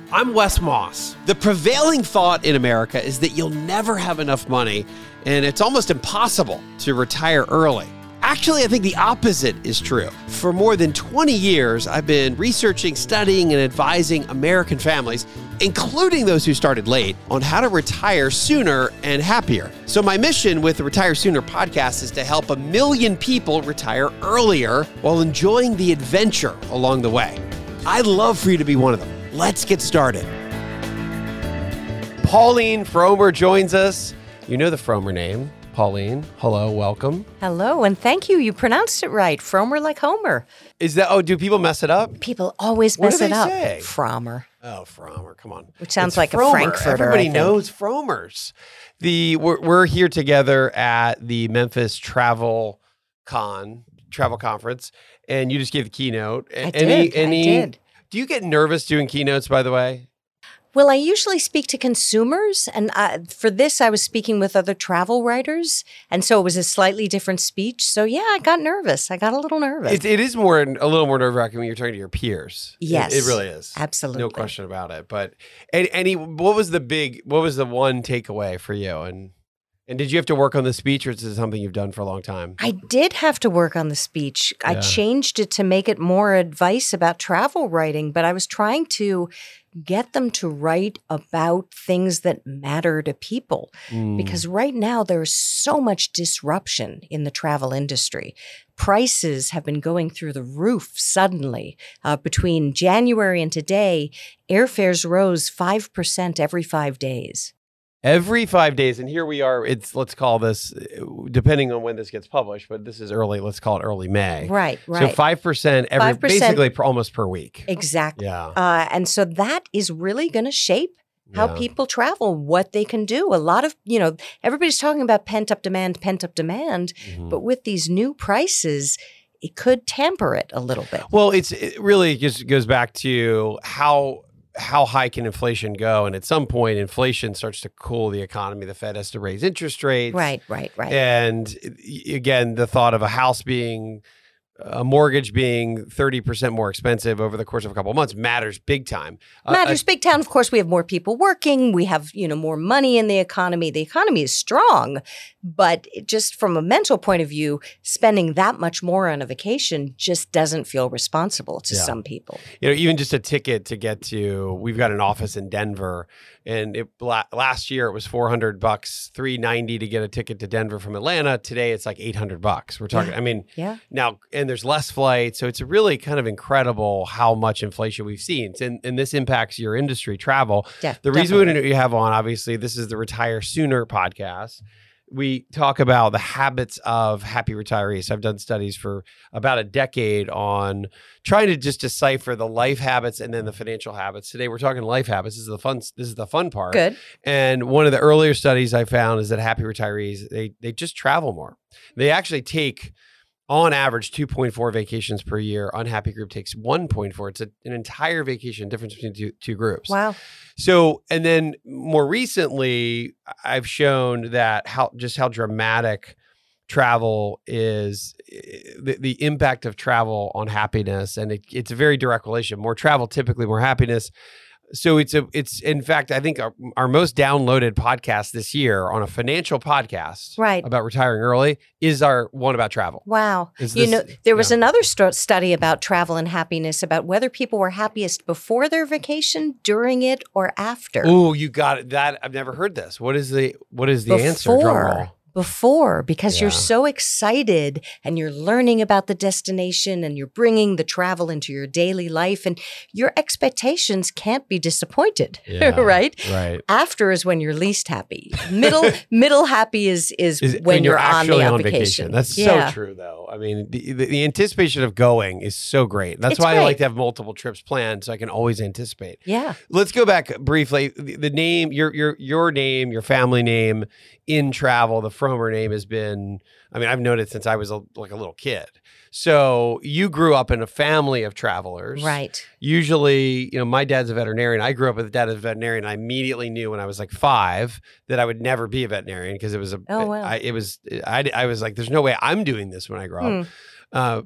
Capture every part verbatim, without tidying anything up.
I'm Wes Moss. The prevailing thought in America is that you'll never have enough money, and it's almost impossible to retire early. Actually, I think the opposite is true. For more than twenty years, I've been researching, studying, and advising American families, including those who started late, on how to retire sooner and happier. So my mission with the Retire Sooner podcast is to help a million people retire earlier while enjoying the adventure along the way. I'd love for you to be one of them. Let's get started. Pauline Frommer joins us. You know the Frommer name. Pauline, hello, welcome. Hello, and thank you. You pronounced it right. Frommer like Homer. Is that, oh, do people mess it up? People always What mess do it they up. say? Frommer. Oh, Frommer, come on. Which sounds It's like a Frommer. Frankfurter, Everybody I think. knows Frommers. The, we're, we're here together at the Memphis Travel Con, Travel Conference, and you just gave the keynote. I any, did. Any, I did. Do you get nervous doing keynotes, by the way? Well, I usually speak to consumers, and I, for this, I was speaking with other travel writers, and so it was a slightly different speech. So, yeah, I got nervous. I got a little nervous. It, it is more, a little more nerve-wracking when you're talking to your peers. It- Yes. It, really is. Absolutely. No question about it. But any, any, what was the big, what was the one takeaway for you? And and did you have to work on the speech, or is this something you've done for a long time? I did have to work on the speech. I Yeah. changed it to make it more advice about travel writing, but I was trying to get them to write about things that matter to people. Mm. Because right now there's so much disruption in the travel industry. Prices have been going through the roof suddenly. Uh, between January and today, airfares rose five percent every five days. Every five days, and here we are, it's, let's call this, depending on when this gets published, but this is early, let's call it early May. Right, right. So five percent every, five percent basically per, almost per week. Exactly. Yeah. Uh, and so that is really going to shape how Yeah. people travel, what they can do. A lot of, you know, everybody's talking about pent up demand, pent up demand, Mhm. but with these new prices, it could tamper it a little bit. Well, it's it really just goes back to how how high can inflation go, and at some point, inflation starts to cool the economy. The Fed has to raise interest rates, Right, right, right. And y- again, the thought of a house being a mortgage being thirty percent more expensive over the course of a couple of months matters big time. Uh, Matters big town. Of course, we have more people working. We have, you know, more money in the economy. The economy is strong, but it just from a mental point of view, spending that much more on a vacation just doesn't feel responsible to Yeah. some people. You know, even just a ticket to get to, we've got an office in Denver, and it la- last year it was four hundred bucks, three ninety to get a ticket to Denver from Atlanta. Today it's like eight hundred bucks. We're talking, Yeah. I mean, Yeah. now, and there's less flights. So it's really kind of incredible how much inflation we've seen. And, and this impacts your industry, travel. Def- The reason definitely. we you have on, obviously, this is the Retire Sooner podcast. We talk about the habits of happy retirees. I've done studies for about a decade on trying to just decipher the life habits and then the financial habits. Today we're talking life habits. This is the fun. This is the fun part. Good. And one of the earlier studies I found is that happy retirees they they just travel more. They actually take, on average, two point four vacations per year. Unhappy group takes one point four. It's a, an entire vacation difference between two, two groups. Wow. So, and then more recently, I've shown that how just how dramatic travel is, the, the impact of travel on happiness, and it, it's a very direct relation. More travel, typically more happiness. So it's a it's in fact I think our, our most downloaded podcast this year on a financial podcast Right. about retiring early is our one about travel. Wow. Is You this- know, there was yeah. another stu- study about travel and happiness about whether people were happiest before their vacation, during it, or after. Oh, you got it. That I've never heard this. What is the what is the answer? Drum roll. Before, because you're Yeah. so excited and you're learning about the destination and you're bringing the travel into your daily life, and your expectations can't be disappointed, Yeah. right? Right. After is when you're least happy. Middle middle happy is is, Is when you're, on the on vacation. That's Yeah. so true, though. I mean, the, the, the anticipation of going is so great. That's It's why I great. like to have multiple trips planned, so I can always anticipate. Yeah. Let's go back briefly. The, the name, your your your name, your family name in travel, the Frommer name has been. I mean, I've known it since I was a, like a little kid. So you grew up in a family of travelers, Right. Usually, you know, my dad's a veterinarian. I grew up with a dad as a veterinarian. I immediately knew when I was like five that I would never be a veterinarian because it was a. Oh, wow. I, it was. I, I was like, there's no way I'm doing this when I grow up. Hmm. Uh,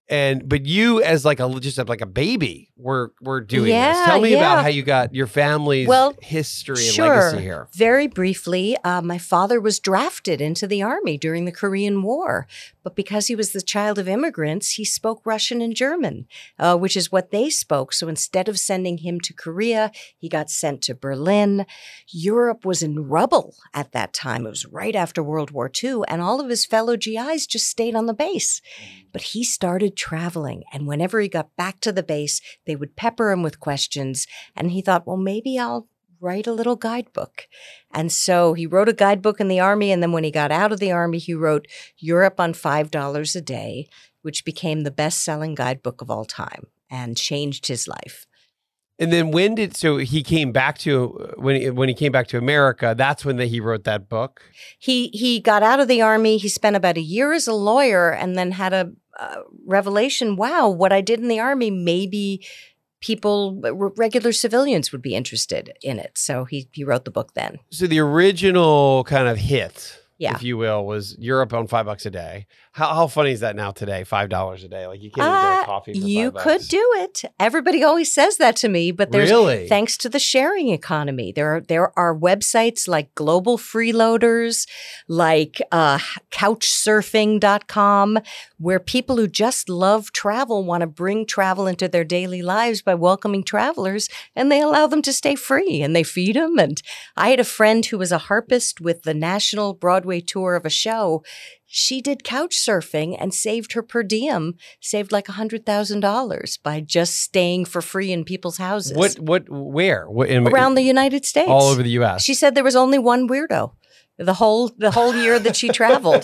And but you as like a just like a baby were were doing Yeah, this. Tell me yeah. about how you got your family's Well, history and Sure. legacy here. Very briefly, uh, my father was drafted into the army during the Korean War, but because he was the child of immigrants, he spoke Russian and German, uh, which is what they spoke. So instead of sending him to Korea, he got sent to Berlin. Europe was in rubble at that time. It was right after World War Two, and all of his fellow G Is just stayed on the base. But he started traveling, and whenever he got back to the base, they would pepper him with questions, and he thought, well, maybe I'll write a little guidebook. And so he wrote a guidebook in the Army, and then when he got out of the Army, he wrote Europe on five dollars a Day, which became the best-selling guidebook of all time and changed his life. And then when did so he came back to when he, when he came back to America? That's when the, he wrote that book. He he got out of the Army. He spent about a year as a lawyer and then had a uh, revelation, wow, what I did in the Army, maybe people, regular civilians would be interested in it. So he, he wrote the book then. So the original kind of hit, Yeah. if you will, was Europe on five bucks a day. How how funny is that now today? Five dollars a day, like you can't even get Uh, a coffee. For you five could bucks. do it. Everybody always says that to me, but there's Really? thanks to the sharing economy. There are there are websites like Global Freeloaders, like uh, couch surfing dot com, where people who just love travel want to bring travel into their daily lives by welcoming travelers, and they allow them to stay free and they feed them. And I had a friend who was a harpist with the national Broadway tour of a show. She did couch surfing and saved her per diem, saved like one hundred thousand dollars by just staying for free in people's houses. What what where? What, in, Around the United States. all over the U S. She said there was only one weirdo the whole the whole year that she traveled.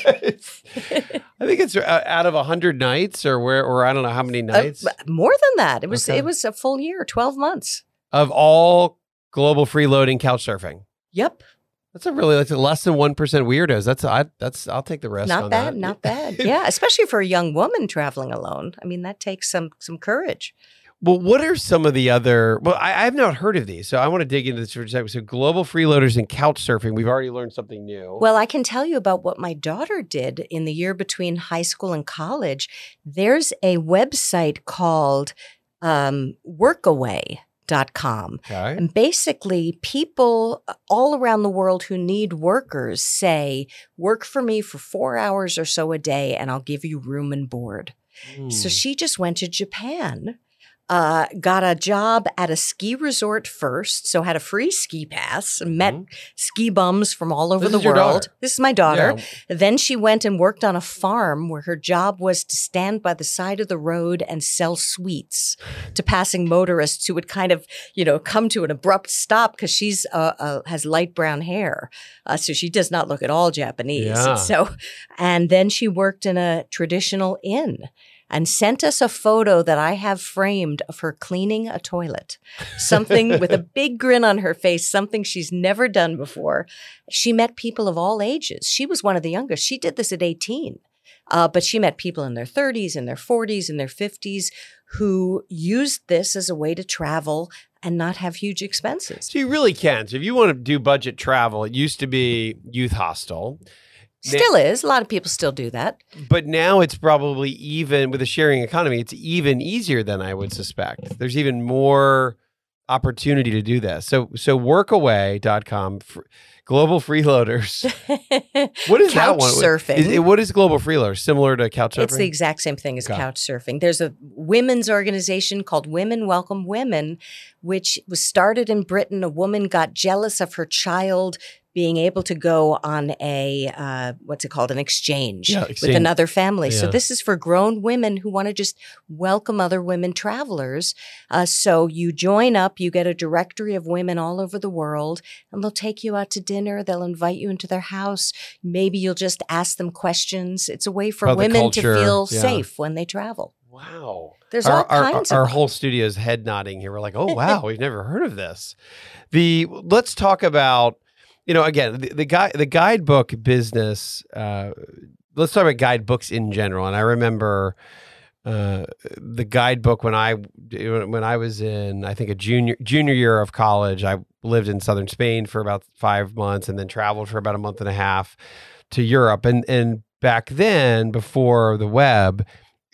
I think it's uh, out of a hundred nights, or where, or I don't know how many nights Uh, more than that. It was Okay. it was a full year, twelve months. of all global freeloading couch surfing. Yep. That's a really that's a less than one percent weirdos. That's I that's I'll take the risk. Not on bad, that. not bad. Yeah, especially for a young woman traveling alone. I mean, that takes some some courage. Well, what are some of the other? Well, I, I have not heard of these, so I want to dig into this for a second. So, global freeloaders and couch surfing. We've already learned something new. Well, I can tell you about what my daughter did in the year between high school and college. There's a website called um, workaway dot com. okay. And basically, people all around the world who need workers say, work for me for four hours or so a day, and I'll give you room and board. So Hmm. she just went to Japan, uh, got a job at a ski resort first, so had a free ski pass, met Mhm. ski bums from all over This the is your world. daughter. This is my daughter. Yeah. Then she went and worked on a farm where her job was to stand by the side of the road and sell sweets to passing motorists who would kind of, you know, come to an abrupt stop because she's uh, uh, has light brown hair, uh, so she does not look at all Japanese. Yeah. So, and then she worked in a traditional inn and sent us a photo that I have framed of her cleaning a toilet. Something with a big grin on her face, something she's never done before. She met people of all ages. She was one of the youngest. She did this at eighteen. Uh, but she met people in their thirties, in their forties, in their fifties who used this as a way to travel and not have huge expenses. So you really can. So if you want to do budget travel, it used to be Youth Hostel. Still is. A lot of people still do that. But now it's probably even with the sharing economy, it's even easier than I would suspect. There's even more opportunity to do this. So so workaway dot com, fr- global freeloaders. What is that Couch one? surfing. Is, what is global freeloaders? Similar to couch surfing? It's the exact same thing as Okay. couch surfing. There's a women's organization called Women Welcome Women, which was started in Britain. A woman got jealous of her child being able to go on a, uh, what's it called, an exchange, Yeah, with exchange. another family. So Yeah. this is for grown women who want to just welcome other women travelers. Uh, so you join up, you get a directory of women all over the world, and they'll take you out to dinner. They'll invite you into their house. Maybe you'll just ask them questions. It's a way for About the women to culture, feel yeah. safe when they travel. Wow. There's our, all our, kinds our of whole studio is head nodding here. We're like, oh wow, we've never heard of this. The let's talk about, you know, again, the, the guide the guidebook business. Uh, let's talk about guidebooks in general. And I remember uh, the guidebook when I when I was in, I think a junior junior year of college. I lived in southern Spain for about five months, and then traveled for about a month and a half to Europe. And and back then, before the web,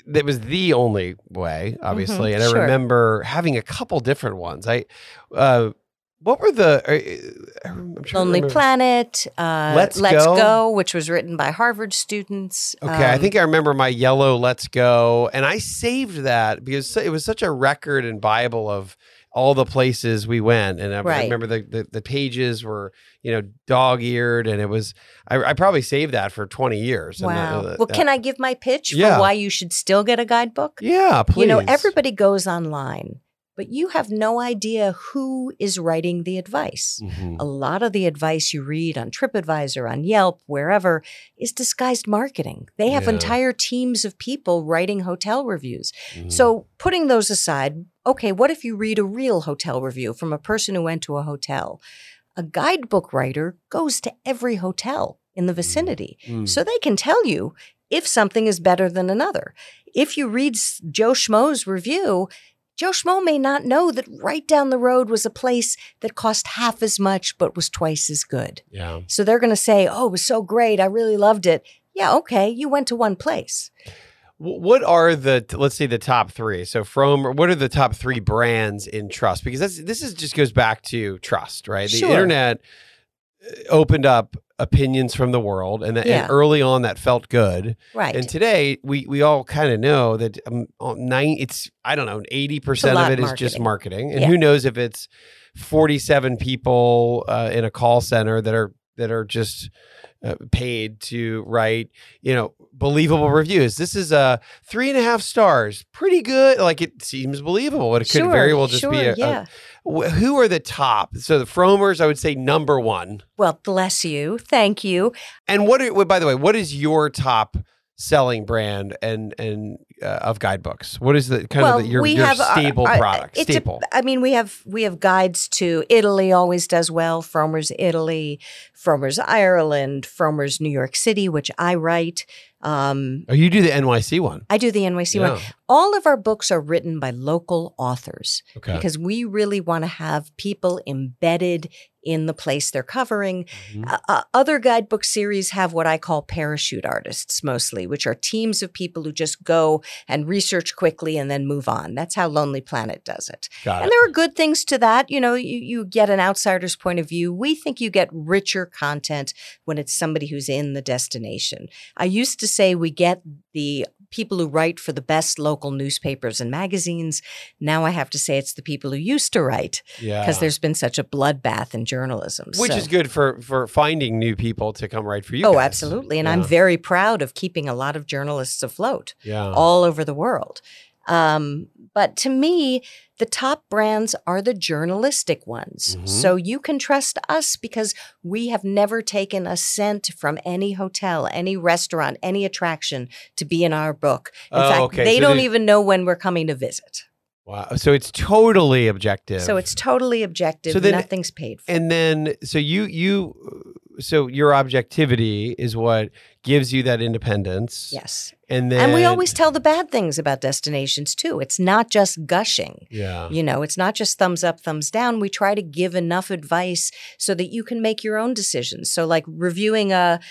that was the only way, obviously. Mm-hmm, and I sure. remember having a couple different ones. I, uh, what were the, uh, I'm trying to Lonely remember. Planet, uh, Let's Let's Go? Go, which was written by Harvard students. Okay, I Um, think I remember my yellow Let's Go, and I saved that because it was such a record and Bible of all the places we went. And I, I Right. remember the, the the pages were, you know, dog-eared, and it was, I, I probably saved that for twenty years. And Wow. that- well, that- can I give my pitch Yeah. for why you should still get a guidebook? Yeah, please. You know, everybody goes online, but you have no idea who is writing the advice. Mhm. A lot of the advice you read on TripAdvisor, on Yelp, wherever, is disguised marketing. They have Yeah. entire teams of people writing hotel reviews. Mhm. So, putting those aside, okay, what if you read a real hotel review from a person who went to a hotel? A guidebook writer goes to every hotel in the vicinity, Mm. so they can tell you if something is better than another. If you read S- Joe Schmo's review, Joe Schmo may not know that right down the road was a place that cost half as much but was twice as good. Yeah. So they're going to say, oh, it was so great. I really loved it. Yeah, okay, you went to one place. Wh- What are the, let's say the top three? So from, what are the top three brands in trust? Because that's, this is just goes back to trust, right? The Sure. internet uh, opened up opinions from the world, and, that, Yeah. and early on that felt good. Right. And today we we all kind of know that um, nine, it's, I don't know, eighty percent of lot it is just marketing. marketing. And Yeah. who knows if it's forty-seven people uh, in a call center that are that are just uh, paid to write, you know, believable reviews. This is a three and a half stars, pretty good. Like, it seems believable. It could Sure, very well just sure, be a, yeah. a- wh- who are the top? So the Fromers, I would say number one. Well, bless you. Thank you. And what? Are, by the way, what is your top selling brand and and uh, of guidebooks? What is the kind well, of the, your, we your have our- staple our- product? it's a- Staple. I mean, we have we have guides to Italy. Always does well. Frommer's Italy, Frommer's Ireland, Frommer's New York City, which I write. Um, Oh, you do the N Y C one. I do the N Y C one. Yeah. All of our books are written by local authors Okay. because we really want to have people embedded in the place they're covering. Mhm. Uh, uh, other guidebook series have what I call parachute artists mostly, which are teams of people who just go and research quickly and then move on. That's how Lonely Planet does it. Got And it. there are good things to that. You know, you, you get an outsider's point of view. We think you get richer content when it's somebody who's in the destination. I used to say we get the people who write for the best local newspapers and magazines. Now I have to say it's the people who used to write Yeah. because there's been such a bloodbath in journalism. Which So- is good for for finding new people to come write for you. Oh, guys. absolutely. And Yeah. I'm very proud of keeping a lot of journalists afloat Yeah. all over the world. Um, but to me, the top brands are the journalistic ones. Mhm. So you can trust us because we have never taken a cent from any hotel, any restaurant, any attraction to be in our book. In Oh, fact, okay. they So don't they- even know when we're coming to visit. Wow. So it's totally objective. So it's totally objective. So then- Nothing's paid for. And then, so you, you, so your objectivity is what gives you that independence. Yes. And then, And we always tell the bad things about destinations too. It's not just gushing. yeah. You know, it's not just thumbs up, thumbs down. We try to give enough advice so that you can make your own decisions. So, like reviewing a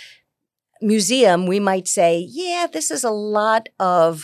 museum, we might say, yeah, this is a lot of,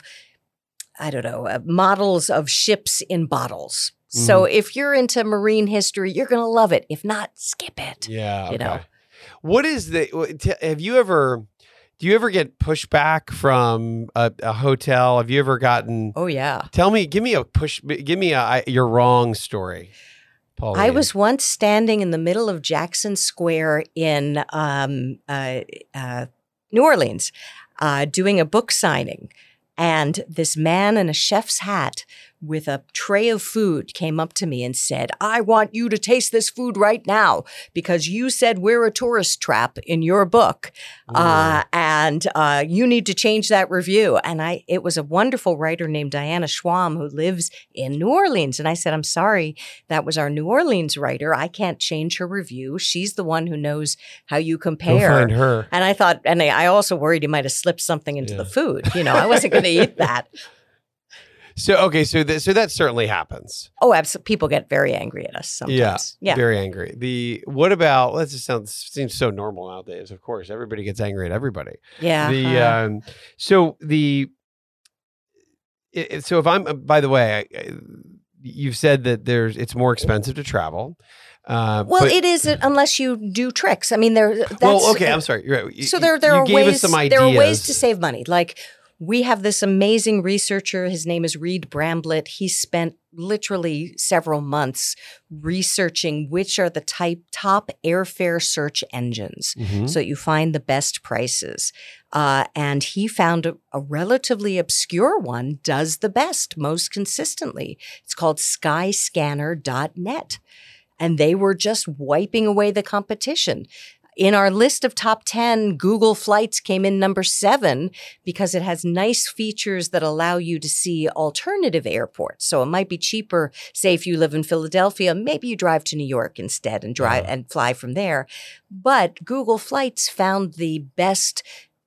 I don't know, uh, models of ships in bottles. So, if you're into marine history, you're going to love it. If not, skip it. Yeah. you Okay. know. What is the, what- t- have you ever, do you ever get pushback from a, a hotel? Have you ever gotten, Oh, yeah. tell me, give me a push, give me a, I- you're wrong story. Pauline. I was once standing in the middle of Jackson Square in um, uh, uh, New Orleans uh, doing a book signing. And this man in a chef's hat with a tray of food came up to me and said, I want you to taste this food right now because you said we're a tourist trap in your book. Uh, and uh, you need to change that review. And I, it was a wonderful writer named Diana Schwam who lives in New Orleans. And I said, I'm sorry, that was our New Orleans writer. I can't change her review. She's the one who knows how you Go compare. find her. And I thought, and I I also worried he might have slipped something into Yeah. the food. You know, I wasn't going to eat that. So, okay. So, th- so that certainly happens. Oh, absolutely. People get very angry at us sometimes. Yeah, Yeah. very angry. The what about? Let's just sound seems so normal nowadays. Of course, everybody gets angry at everybody. Yeah. The uh, um, so the it, it- so if I'm, uh, by the way, I, I, you've said that there's it's more expensive to travel. Uh, Well, but, it isn't unless you do tricks. I mean, there. That's, well, okay, I'm sorry. You're right. You- So there, there you are gave ways. us some There are ways ideas. to save money. Like we have this amazing researcher. His name is Reed Bramblett. He spent literally several months researching which are the type top airfare search engines, Mhm. so that you find the best prices. Uh, and he found a, a relatively obscure one does the best most consistently. It's called skyscanner dot net. And they were just wiping away the competition. In our list of top ten, Google Flights came in number seven because it has nice features that allow you to see alternative airports. So it might be cheaper, say if you live in Philadelphia, maybe you drive to New York instead and drive Yeah. and fly from there. But Google Flights found the best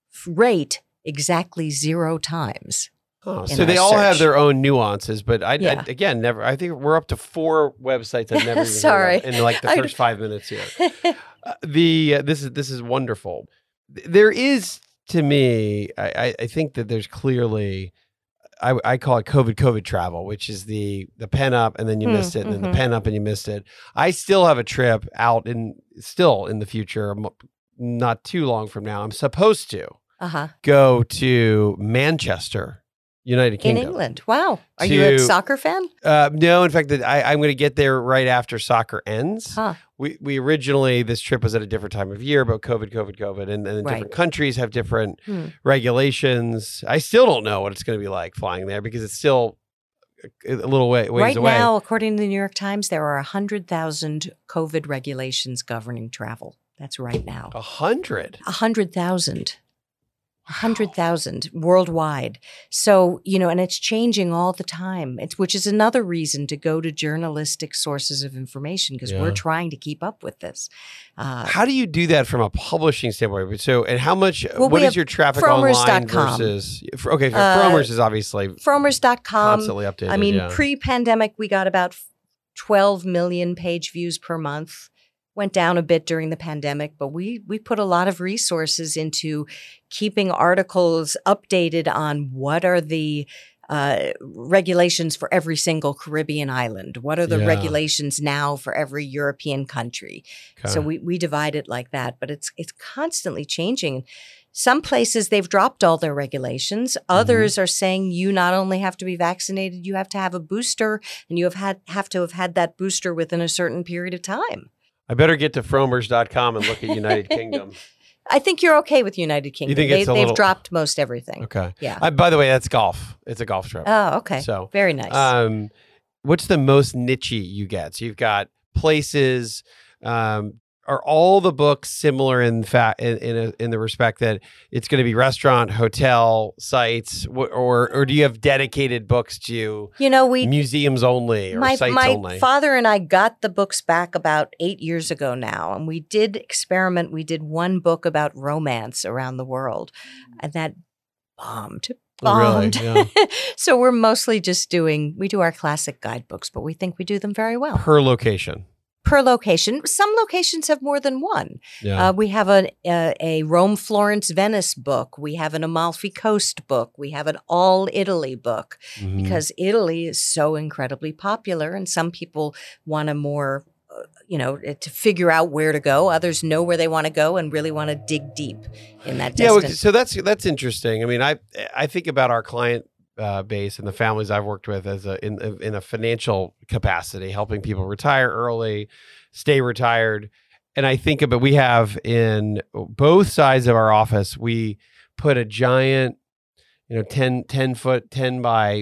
rate exactly zero times. Oh, in so they our all have search. their own nuances, but I, Yeah. I again never. I think we're up to four websites I've never even Sorry. heard of in like the I- first five minutes here. Uh, the uh, this is this is wonderful. Th- There is to me, I, I, I think that there's clearly, I, I call it COVID COVID travel, which is the the pen up and then you Hmm, missed it, and then mhm. the pen up and you missed it. I still have a trip out in still in the future, m- not too long from now. I'm supposed to Uh-huh. go to Manchester, United In Kingdom. England. Wow. Are you a To- soccer fan? Uh, no, in fact, that I, I'm going to get there right after soccer ends. Huh. We we originally this trip was at a different time of year, but COVID, COVID, COVID, and, and Right. different countries have different Hmm. regulations. I still don't know what it's going to be like flying there because it's still a, a little way ways Right away. now, according to the New York Times, there are one hundred thousand COVID regulations governing travel. That's right now. A hundred. one hundred thousand. one hundred thousand worldwide. So, you know, and it's changing all the time, it's, which is another reason to go to journalistic sources of information because Yeah. we're trying to keep up with this. Uh, How do you do that from a publishing standpoint? So, and how much? Well, what we is have your traffic Fromers online dot com. versus? f- Okay, so Uh, Fromers is obviously Fromers dot com. constantly updated. I mean, yeah. pre-pandemic, we got about twelve million page views per month. Went down a bit during the pandemic, but we we put a lot of resources into keeping articles updated on what are the uh, regulations for every single Caribbean island. What are the Yeah. regulations now for every European country? Okay. So we we divide it like that, but it's it's constantly changing. Some places they've dropped all their regulations. Others are saying you not only have to be vaccinated, you have to have a booster, and you have had have to have had that booster within a certain period of time. I better get to Fromers dot com and look at United Kingdom. I think you're okay with United Kingdom. think they, it's a they've little- dropped most everything. Okay. Yeah. Uh, by the way, that's golf. It's a golf trip. Oh, okay. So, very nice. Um, what's the most niche-y you get? So you've got places. Um, are all the books similar in fact in in, a, in the respect that it's going to be restaurant, hotel sites, wh- or or do you have dedicated books to you know, we museums only or my sites my only? father and I got the books back about eight years ago now, and we did experiment. We did one book about romance around the world, and that bombed. Oh, really? Bombed. Yeah. So we're mostly just doing. We do our classic guidebooks, but we think we do them very well Per location. per location. Some locations have more than one. Yeah. Uh, we have a, a a Rome, Florence, Venice book. We have an Amalfi Coast book. We have an All Italy book Mhm. because Italy is so incredibly popular, and some people want a more, uh, you know, uh, to figure out where to go. Others know where they want to go and really want to dig deep in that Yeah, well, destination. so that's that's interesting. I mean, I I think about our client uh, base and the families I've worked with as a in in a financial capacity, helping people retire early, stay retired, and I think about we have in both sides of our office we put a giant, you know, ten, ten foot, ten by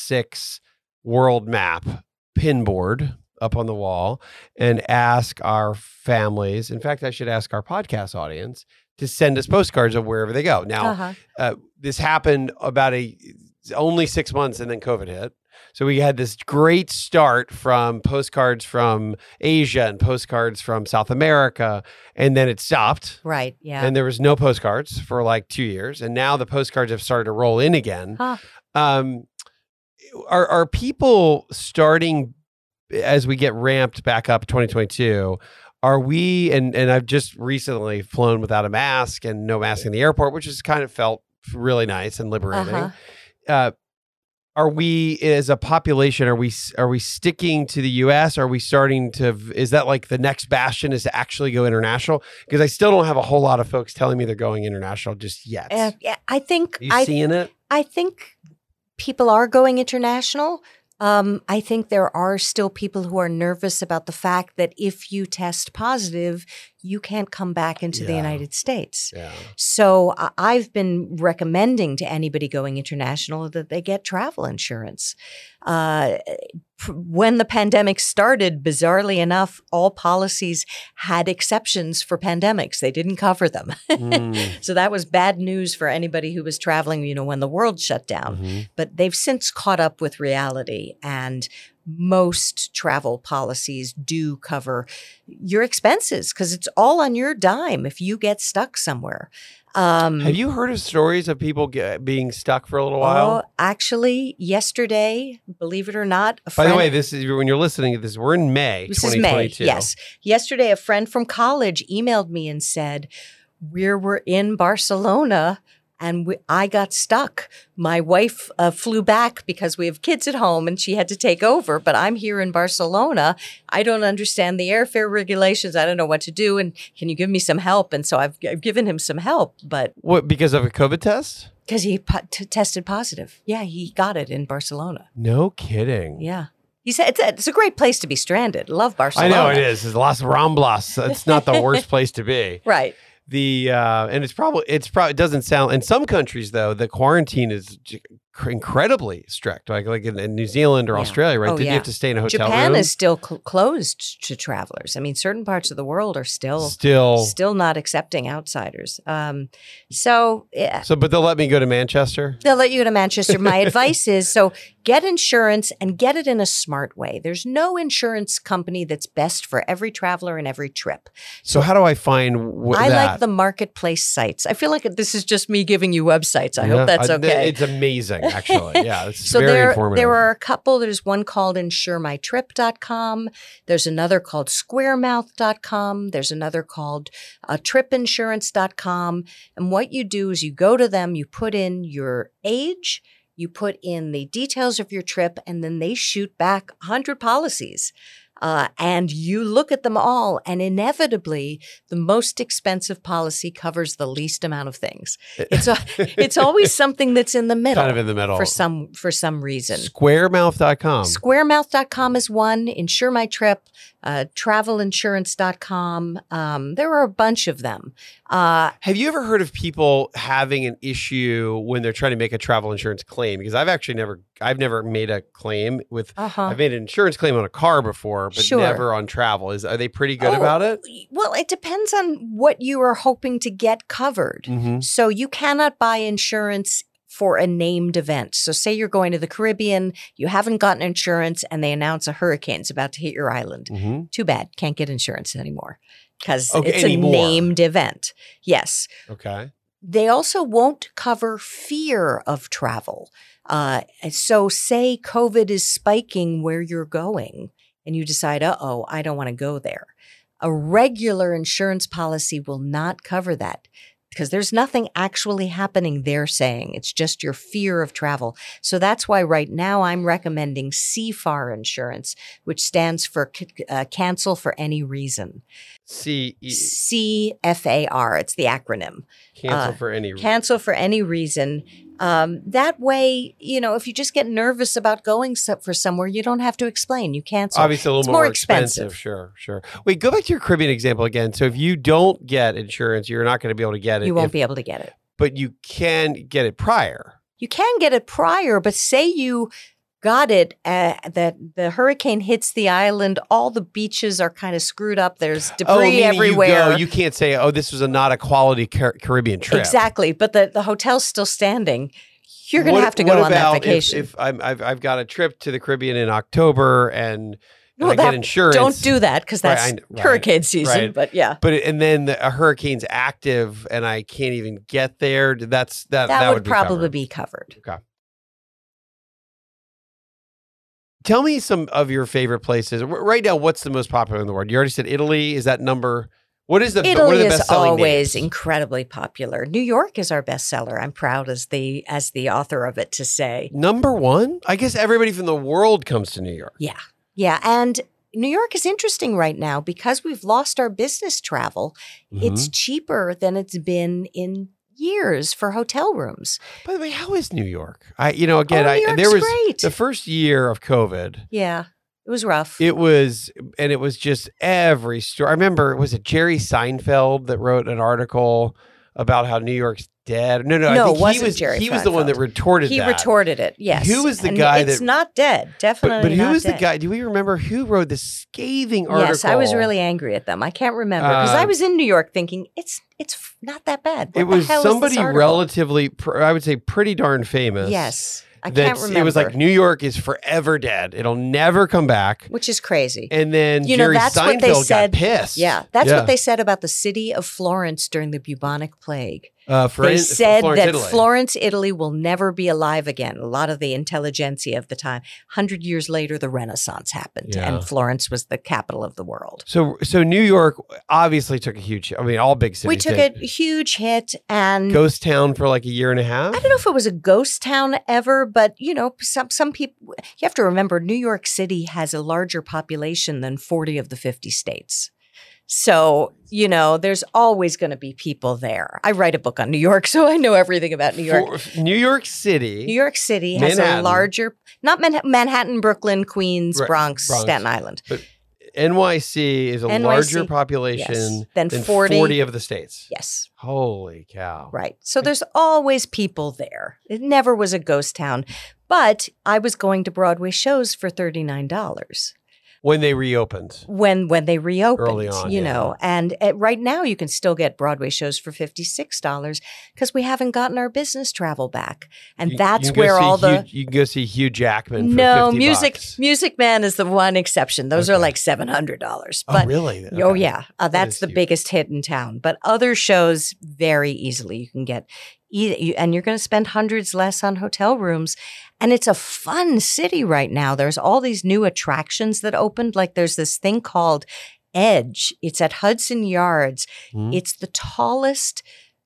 six world map pin board up on the wall and ask our families. In fact, I should ask our podcast audience to send us postcards of wherever they go. Now, Uh-huh. uh, this happened about a only six months and then COVID hit. So we had this great start from postcards from Asia and postcards from South America, and then it stopped. Right. Yeah. And there was no postcards for like two years, and now the postcards have started to roll in again. Huh. Um, are are people starting as we get ramped back up twenty twenty-two? Are we and and I've just recently flown without a mask and no mask in the airport, which has kind of felt really nice and liberating. Uh-huh. Uh, Are we, as a population, are we are we sticking to the U S? Are we starting to, is that like the next bastion is to actually go international? Because I still don't have a whole lot of folks telling me they're going international just yet. Uh, yeah, I think Are you I, seeing it? I think people are going international. Um, I think there are still people who are nervous about the fact that if you test positive, you can't come back into the Yeah. United States. Yeah. So I- I've been recommending to anybody going international that they get travel insurance. Uh, p- when the pandemic started, bizarrely enough, all policies had exceptions for pandemics. They didn't cover them. Mm. So that was bad news for anybody who was traveling, you know, when the world shut down. Mhm. But they've since caught up with reality, and most travel policies do cover your expenses because it's all on your dime if you get stuck somewhere. Um, Have you heard of stories of people get, being stuck for a little while? Oh, actually, yesterday, believe it or not, a By friend, the way, this is when you're listening to this. We're in May, this is May. twenty twenty-two. Yes, yesterday, a friend from college emailed me and said, "We were in Barcelona." And we, I got stuck. My wife uh, flew back because we have kids at home and she had to take over. But I'm here in Barcelona. I don't understand the airfare regulations. I don't know what to do. And can you give me some help? And so I've, I've given him some help. But What, because of a COVID test? because he po- t- tested positive. Yeah, he got it in Barcelona. No kidding. Yeah. He said it's a, it's a great place to be stranded. Love Barcelona. I know it is. It's Las Ramblas. It's not the worst place to be. Right. The uh, and it's probably it's probably it doesn't sound in some countries though the quarantine is j- incredibly strict, like like in, in New Zealand or Yeah. Australia, right? Oh, Did yeah. you have to stay in a hotel Japan room? is still cl- closed to travelers. I mean, certain parts of the world are still Still, still not accepting outsiders. Um, so yeah, so but they'll let me go to Manchester. they'll let you go to Manchester. My advice is so get insurance and get it in a smart way. There's no insurance company that's best for every traveler and every trip. So how do I find wh- I that? like the marketplace sites. I feel like this is just me giving you websites. I Yeah, hope that's I- okay. It's amazing, actually. Yeah, it's So very there, informative. there are a couple. There's one called insure my trip dot com. There's another called square mouth dot com. There's another called uh, trip insurance dot com. And what you do is you go to them, you put in your age, you put in the details of your trip, and then they shoot back one hundred policies. Uh, and you look at them all, and inevitably, the most expensive policy covers the least amount of things. It's a, it's always something that's in the middle, Kind of in the middle. for some for some reason. square mouth dot com. square mouth dot com is one. Insure My Trip, uh, travel insurance dot com. Um, there are a bunch of them. Uh, Have you ever heard of people having an issue when they're trying to make a travel insurance claim? Because I've actually never, I've never made a claim with. uh-huh. I've made an insurance claim on a car before, but Sure. never on travel. Is are they pretty good Oh, about it? Well, it depends on what you are hoping to get covered. Mm-hmm. So you cannot buy insurance for a named event. So say you're going to the Caribbean, you haven't gotten insurance, and they announce a hurricane's about to hit your island. Mm-hmm. Too bad, can't get insurance anymore because Okay, it's anymore. a named event. Yes. Okay. They also won't cover fear of travel. Uh, so say COVID is spiking where you're going and you decide, uh-oh, I don't want to go there. A regular insurance policy will not cover that because there's nothing actually happening, they're saying. It's just your fear of travel. So that's why right now I'm recommending C F A R insurance, which stands for c- uh, cancel for any reason. C e, C F A R, it's the acronym. cancel uh, for any reason. Cancel for any reason. Um, that way, you know, if you just get nervous about going so- for somewhere, you don't have to explain. You cancel. Obviously, a little It's more, more expensive. expensive. Sure, sure. Wait, go back to your Caribbean example again. So if you don't get insurance, you're not going to be able to get it. You won't if- be able to get it. But you can get it prior. You can get it prior, but say you got it, uh, that the hurricane hits the island, all the beaches are kind of screwed up. There's debris oh, meaning everywhere. You, go, you can't say, oh, this was a, not a quality Car- Caribbean trip. Exactly, but the, the hotel's still standing. You're going to What- have to what go on that about if- vacation. If, I'm, I've, I've got a trip to the Caribbean in October and, and No, I get that- insurance. Don't do that because Right, that's I kn- right, hurricane season. right. But yeah, But it- and then the, a hurricane's active and I can't even get there. That's that. that, That, would, be probably covered. be covered. Okay. Tell me some of your favorite places R- right now. What's the most popular in the world? You already said Italy. Is that number? What is the what are Italy the is best-selling always names? incredibly popular. New York is our bestseller. I'm proud as the as the author of it to say. Number one? I guess everybody from the world comes to New York. Yeah. Yeah. And New York is interesting right now because we've lost our business travel. Mhm. It's cheaper than it's been in years for hotel rooms. By the way, how is New York? I, you know, again, Oh, I New there was York's great. the first year of COVID. Yeah. It was rough. It was, and it was just every story. I remember, was it Jerry Seinfeld that wrote an article about how New York's dead? No, no, No, I think it wasn't he was. Jerry he was the one that Seinfeld. retorted he that. retorted it, yes. Who was the And guy it's that- not dead. But, Definitely but who not was the dead. guy? Do we remember who wrote the scathing article? Yes, I was really angry at them. I can't remember because I Uh, was in New York thinking it's it's f- not that bad. What It the was hell is this somebody article? relatively, pr- I would say, pretty darn famous. Yes, I can't That's- remember. It was like New York is forever dead. It'll never come back. which is crazy. And then You know, Jerry that's what they Seinfeld said- got pissed. Yeah, that's Yeah. what they said about the city of Florence during the bubonic plague. Uh, for They in- said Florence, that Italy. Florence, Italy will never be alive again. A lot of the intelligentsia of the time. Hundred years later, the Renaissance happened, Yeah. and Florence was the capital of the world. So, so New York obviously took a huge. I mean, all big cities. We took did. a huge hit, and Ghost town for like a year and a half. I don't know if it was a ghost town ever, but you know, some some people. You have to remember, New York City has a larger population than forty of the fifty states. So, you know, there's always going to be people there. I write a book on New York, so I know everything about New York. For- New York City. New York City has Manhattan. a larger, not Manha- Manhattan, Brooklyn, Queens, Right, Bronx, Bronx. Staten Island. N Y C is a N Y C, larger population yes, than than forty. forty of the states. Yes, Holy cow. right. So there's always people there. It never was a ghost town. But I was going to Broadway shows for thirty-nine dollars. When they reopened. when when they reopened, Early on, you yeah. know, and uh, right now you can still get Broadway shows for fifty-six dollars because we haven't gotten our business travel back, and You- that's you can go where see all the Hugh, you can go see Hugh Jackman. For no fifty music bucks. Music Man is the one exception. Those are Okay. like seven hundred dollars, Oh, but really? oh Okay. yeah, uh, that's is the huge. biggest hit in town. But other shows very easily you can get, e- you- and you're going to spend hundreds less on hotel rooms. And it's a fun city right now. There's all these new attractions that opened. Like there's this thing called Edge. It's at Hudson Yards. Hmm. It's the tallest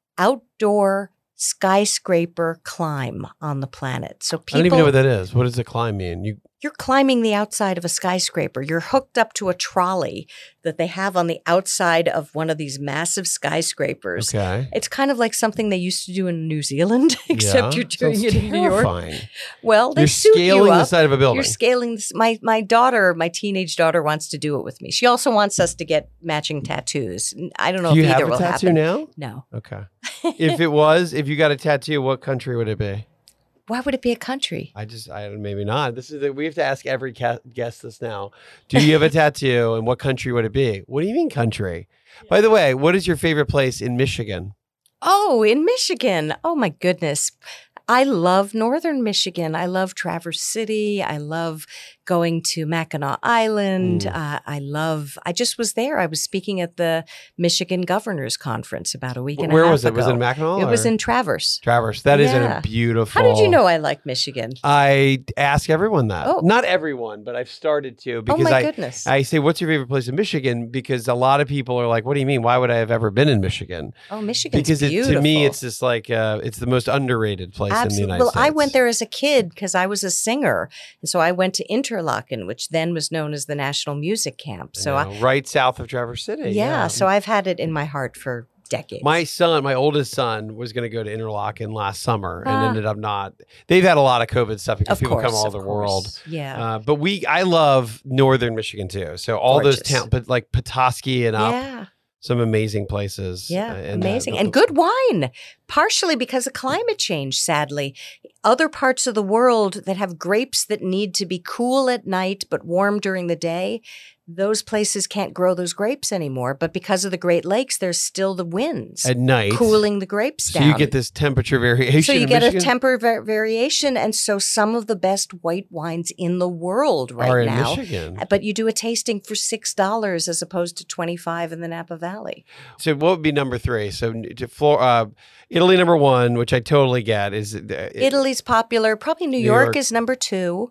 outdoor skyscraper climb on the planet. So I people, don't even know what that is. What does the climb mean? You you're climbing the outside of a skyscraper. You're hooked up to a trolley that they have on the outside of one of these massive skyscrapers. okay? It's kind of like something they used to do in New Zealand, except Yeah. you're doing Sounds it in New York. terrifying. Well, they You're suit scaling you the up. side of a building. You're scaling this. My my daughter, my teenage daughter, wants to do it with me. She also wants us to get matching tattoos. I don't know Do you if either have a will tattoo happen. now? No. Okay. If it was, if you got a tattoo, what country would it be? Why would it be a country? I just, I maybe not. This is the, we have to ask every ca- guest this now. Do you have a tattoo, and what country would it be? What do you mean country? By the way, what is your favorite place in Michigan? Oh, in Michigan. Oh my goodness. I love Northern Michigan. I love Traverse City. I love going to Mackinac Island. Mm. Uh, I love, I just was there. I was speaking at the Michigan Governors Conference about a week and Where a half was it? ago. Was it in Mackinac? It was or- in Traverse. Traverse. That is Yeah. a beautiful. How did you know I like Michigan? I ask everyone that. Oh. Not everyone, but I've started to Oh because my I goodness. I say, "What's your favorite place in Michigan?" Because a lot of people are like, "What do you mean? Why would I have ever been in Michigan?" oh, Michigan's Because it, beautiful. to me, it's just like uh, it's the most underrated place in the Absolutely. United Well, States. I went there as a kid because I was a singer. And so I went to Interlochen, which then was known as the National Music Camp. So I, You know, right south of Traverse City. yeah, so I've had it in my heart for decades. my son, my oldest son, was going to go to Interlochen last summer and Ah. ended up not. They've had a lot of COVID stuff because of people course, come all of over the course. world. Yeah. Uh, but we, I love northern Michigan too. So all those Gorgeous. towns, but like Petoskey and up, yeah. some amazing places. Yeah. uh, and, uh, amazing. the- and good wine, partially because of climate change, sadly. Other parts of the world that have grapes that need to be cool at night but warm during the day, those places can't grow those grapes anymore. But because of the Great Lakes, there's still the winds at night, cooling the grapes So down. you get this temperature variation. So you in get Michigan a temper va- variation, and so some of the best white wines in the world right are in now. Michigan. But you do a tasting for six dollars as opposed to twenty five in the Napa Valley. So what would be number three? So to Flor- uh, Italy number one, which I totally get, is uh, it- Italy's popular. Probably New, New York, York. is number two.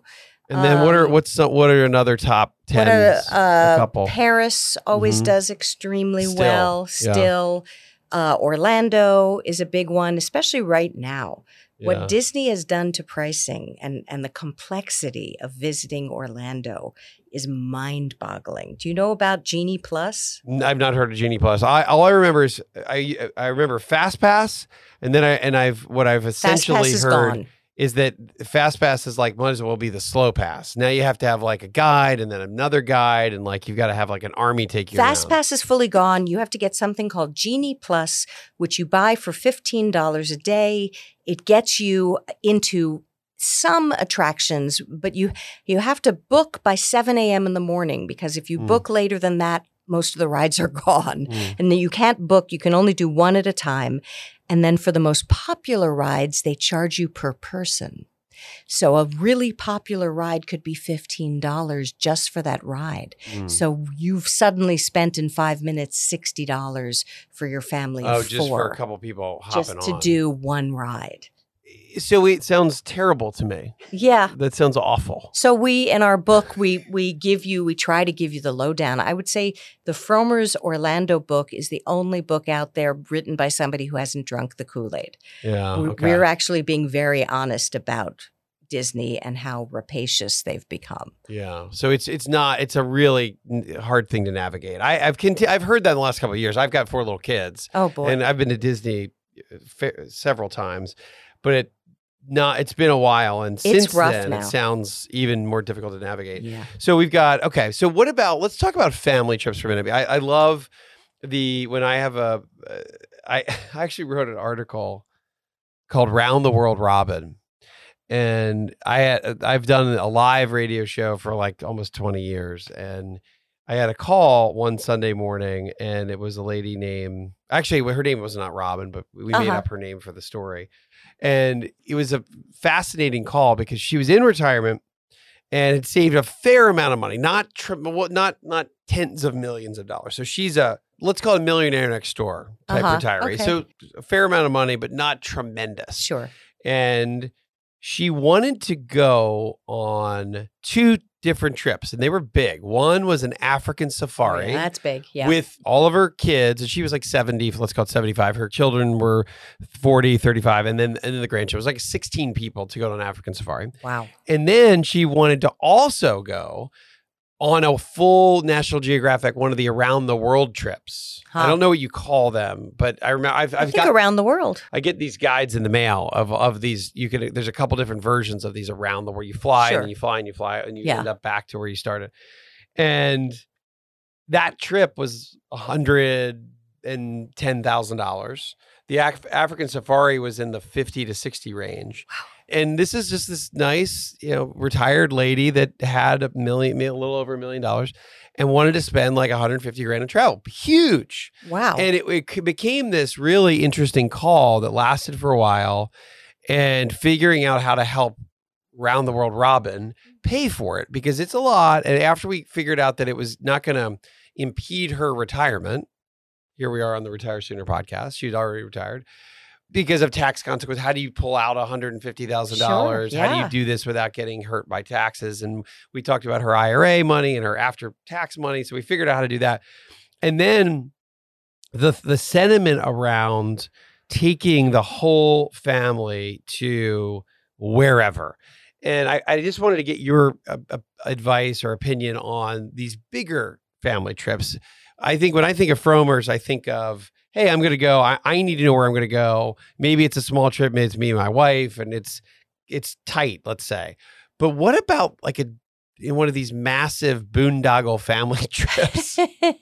And then what are Um, what's some, what are another top What tens? a, uh, a couple. Paris always Mhm. does extremely Still, well. yeah. Still, uh, Orlando is a big one, especially right now. What Yeah. Disney has done to pricing and, and the complexity of visiting Orlando is mind-boggling. Do you know about Genie Plus? N- I've not heard of Genie Plus. I all I remember is I I remember Fast Pass, and then I and I've what I've Fast essentially Pass is heard gone. is that Fast Pass is like might as well be the slow pass. Now you have to have like a guide and then another guide, and like you've got to have like an army take you Fast around. Pass is fully gone. You have to get something called Genie Plus, which you buy for fifteen dollars a day. It gets you into some attractions, but you you have to book by seven a.m. in the morning, because if you Mm. book later than that, most of the rides are gone. Mm. And then you can't book. You can only do one at a time. And then for the most popular rides, they charge you per person. So a really popular ride could be fifteen dollars just for that ride. Mm. So you've suddenly spent in five minutes sixty dollars for your family Oh, of just four, for a couple people hopping just to on. do one ride. So it sounds terrible to me. Yeah. That sounds awful. So we, in our book, we we give you, we try to give you the lowdown. I would say the Frommer's Orlando book is the only book out there written by somebody who hasn't drunk the Kool-Aid. Yeah. We- Okay. We're actually being very honest about Disney and how rapacious they've become. Yeah, so it's it's not it's a really n- hard thing to navigate. I, I've conti- I've heard that in the last couple of years. I've got four little kids, Oh boy. and I've been to Disney uh, fa- several times, but it not it's been a while, and since rough then now. it sounds even more difficult to navigate. yeah. So we've got okay. So what about let's talk about family trips for a minute. I, I love the when I have a uh, I I actually wrote an article called "Round the World Robin." And I had, I've done a live radio show for like almost twenty years. And I had a call one Sunday morning, and it was a lady named, actually, her name was not Robin, but we made Uh-huh. up her name for the story. And it was a fascinating call because she was in retirement and had saved a fair amount of money, not tri- well, not not tens of millions of dollars. So she's a, let's call it millionaire next door type Uh-huh. retiree. Okay. So a fair amount of money, but not tremendous. Sure. And she wanted to go on two different trips, and they were big. One was an African safari Yeah, that's big. Yeah. with all of her kids, and she was like seventy, let's call it seventy-five. Her children were forty, thirty-five, and then and then the grandchildren. It was like sixteen people to go on an African safari. wow. And then she wanted to also go on a full National Geographic, one of the around the world trips. I Huh. don't know what you call them, but I remember I've, I I've think got around the world. I get these guides in the mail of of these. You can there's a couple different versions of these around the where you fly Sure. and you fly and you fly and you Yeah. end up back to where you started. And that trip was a hundred and ten thousand dollars. The Af- African safari was in the fifty to sixty range. Wow. And this is just this nice, you know, retired lady that had a million, a little over a million dollars, and wanted to spend like one hundred fifty grand on travel. Huge. Wow. And it, it c- became this really interesting call that lasted for a while, and figuring out how to help Round the World Robin pay for it, because it's a lot. And after we figured out that it was not going to impede her retirement, here we are on the Retire Sooner podcast. She'd already retired. Because of tax consequences, how do you pull out one hundred fifty thousand dollars? Sure, How do yeah. you do this without getting hurt by taxes? And we talked about her I R A money and her after tax money. So we figured out how to do that. And then the the sentiment around taking the whole family to wherever. And I, I just wanted to get your uh, uh, advice or opinion on these bigger family trips. I think when I think of Frommer's, I think of, hey, I'm going to go. I, I need to know where I'm going to go. Maybe it's a small trip. Maybe it's me and my wife, and it's it's tight, let's say. But what about like a in one of these massive boondoggle family trips?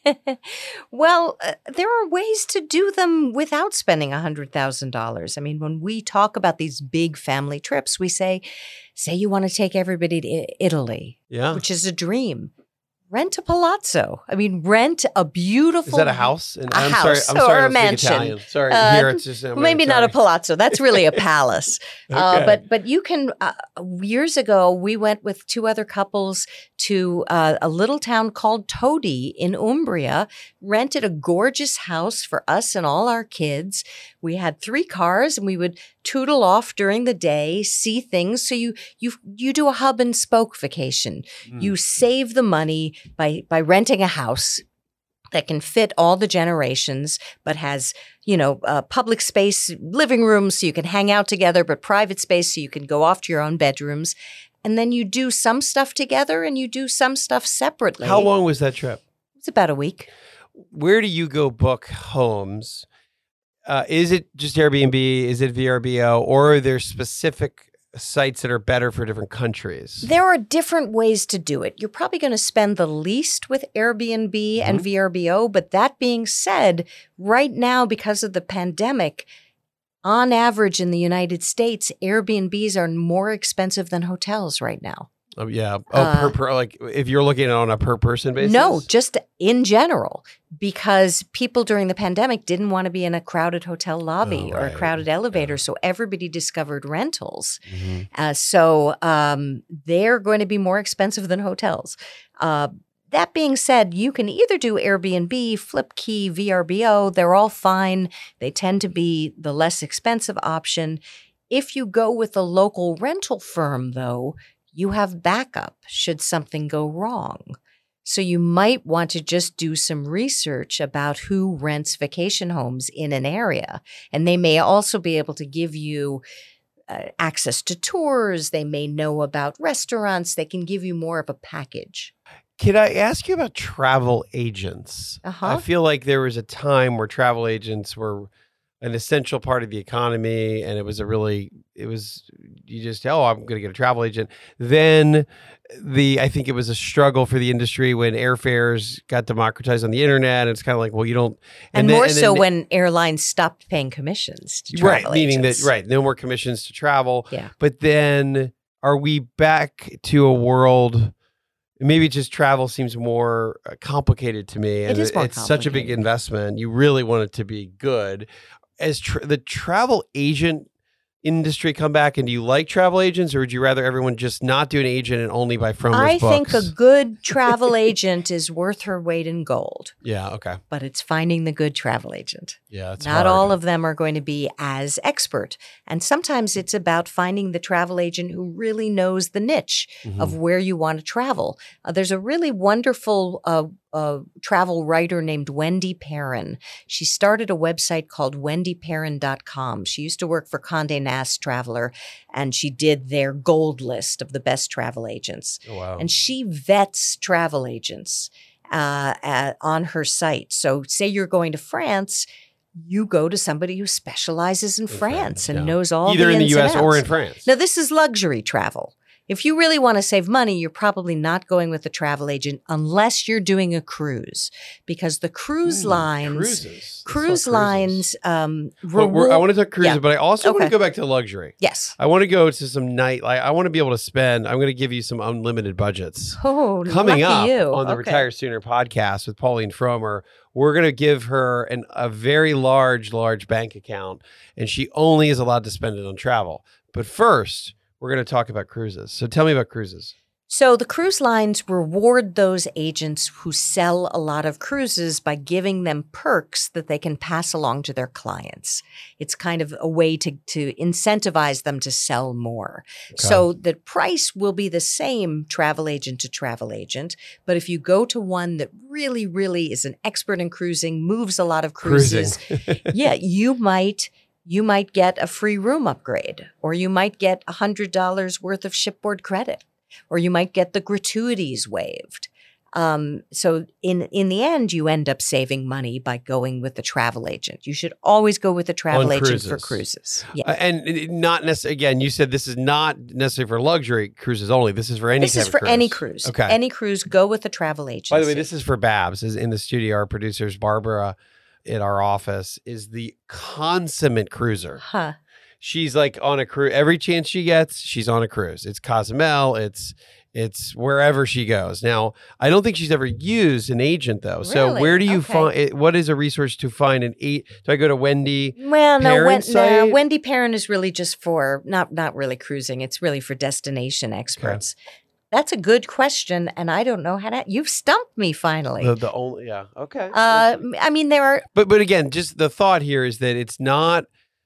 Well, uh, there are ways to do them without spending one hundred thousand dollars. I mean, when we talk about these big family trips, we say, say you want to take everybody to I- Italy, Yeah. which is a dream. Rent a palazzo. I mean, rent a beautiful. Is that a house? And A I'm house sorry, I'm sorry, or I a don't speak mansion. Italian. Sorry, Uh, here it's just I'm Maybe sorry. not a palazzo. That's really a palace. uh, Okay. but but you can. Uh, years ago, we went with two other couples to uh, a little town called Todi in Umbria. Rented a gorgeous house for us and all our kids. We had three cars, and we would tootle off during the day, see things. So you you you do a hub and spoke vacation. Mm. You save the money by by renting a house that can fit all the generations, but has, you know, uh, public space, living rooms so you can hang out together, but private space so you can go off to your own bedrooms. And then you do some stuff together and you do some stuff separately. How long was that trip? It's about a week. Where do you go book homes? Uh, is it just Airbnb? Is it V R B O? Or are there specific sites that are better for different countries? There are different ways to do it. You're probably going to spend the least with Airbnb mm-hmm. and V R B O. But that being said, right now, because of the pandemic, on average in the United States, Airbnbs are more expensive than hotels right now. Oh, yeah. Oh, uh, per, per like if you're looking at it on a per person basis? No, just in general, because people during the pandemic didn't want to be in a crowded hotel lobby oh, or right. a crowded elevator. Yeah. So everybody discovered rentals. Mm-hmm. Uh, so um, they're going to be more expensive than hotels. Uh, that being said, you can either do Airbnb, Flipkey, V R B O. They're all fine. They tend to be the less expensive option. If you go with a local rental firm, though, you have backup should something go wrong. So you might want to just do some research about who rents vacation homes in an area. And they may also be able to give you uh, access to tours. They may know about restaurants. They can give you more of a package. Can I ask you about travel agents? Uh-huh. I feel like there was a time where travel agents were an essential part of the economy, and it was a really, it was, you just, oh, I'm going to get a travel agent. Then the, I think it was a struggle for the industry when airfares got democratized on the internet. And it's kind of like, well, you don't. And, and then, more and so then, when airlines stopped paying commissions to travel right, meaning agents. that, right, no more commissions to travel. Yeah. But then are we back to a world, maybe just travel seems more complicated to me. And it is more it's such a big investment. You really want it to be good. As tra- the travel agent industry come back, and do you like travel agents, or would you rather everyone just not do an agent and only buy Frommer's I books? think a good travel agent is worth her weight in gold. Yeah, okay. But it's finding the good travel agent. Yeah, it's Not hard. all of them are going to be as expert. And sometimes it's about finding the travel agent who really knows the niche mm-hmm. of where you want to travel. Uh, there's a really wonderful uh, uh, travel writer named Wendy Perrin. She started a website called wendy perrin dot com. She used to work for Condé Nast Traveler, and she did their gold list of the best travel agents. Oh, wow. And she vets travel agents uh, at, on her site. So say you're going to France, you go to somebody who specializes in, in France, France and yeah. knows all either the in the ins U S and or outs. in France. Now, this is luxury travel. If you really want to save money, you're probably not going with a travel agent unless you're doing a cruise, because the cruise Ooh, lines, cruises. cruise lines, um, but we're, I want to talk cruises, yeah. but I also okay. want to go back to luxury. Yes. I want to go to some night, like I want to be able to spend, I'm going to give you some unlimited budgets. Oh, Coming up you. on the okay. Retire Sooner podcast with Pauline Frommer, we're going to give her an, a very large, large bank account, and she only is allowed to spend it on travel. But first, we're going to talk about cruises. So tell me about cruises. So the cruise lines reward those agents who sell a lot of cruises by giving them perks that they can pass along to their clients. It's kind of a way to, to incentivize them to sell more. Okay. So the price will be the same travel agent to travel agent. But if you go to one that really, really is an expert in cruising, moves a lot of cruises, yeah, you might... You might get a free room upgrade, or you might get one hundred dollars worth of shipboard credit, or you might get the gratuities waived. Um, so in, in the end, you end up saving money by going with the travel agent. You should always go with the travel On agent cruises. for cruises. Yeah. Uh, and not necessarily, again, you said this is not necessarily for luxury cruises only. This is for any This type is of for cruise. any cruise. Okay. Any cruise, go with the travel agent. By the way, this is for Babs, is in the studio. Our producers, Barbara, at our office, is the consummate cruiser. Huh. She's like on a cruise. Every chance she gets, she's on a cruise. It's Cozumel. It's It's wherever she goes. Now, I don't think she's ever used an agent though. So Really? where do you Okay. find, what is a resource to find an eight? Do I go to Wendy? Well, no, Wen- Parent's no, site? Wendy Parent is really just for not not really cruising. It's really for destination experts. That's a good question, and I don't know how to. You've stumped me finally. The, the only, yeah. Okay. uh, I mean, there are. But but again, just the thought here is that it's not.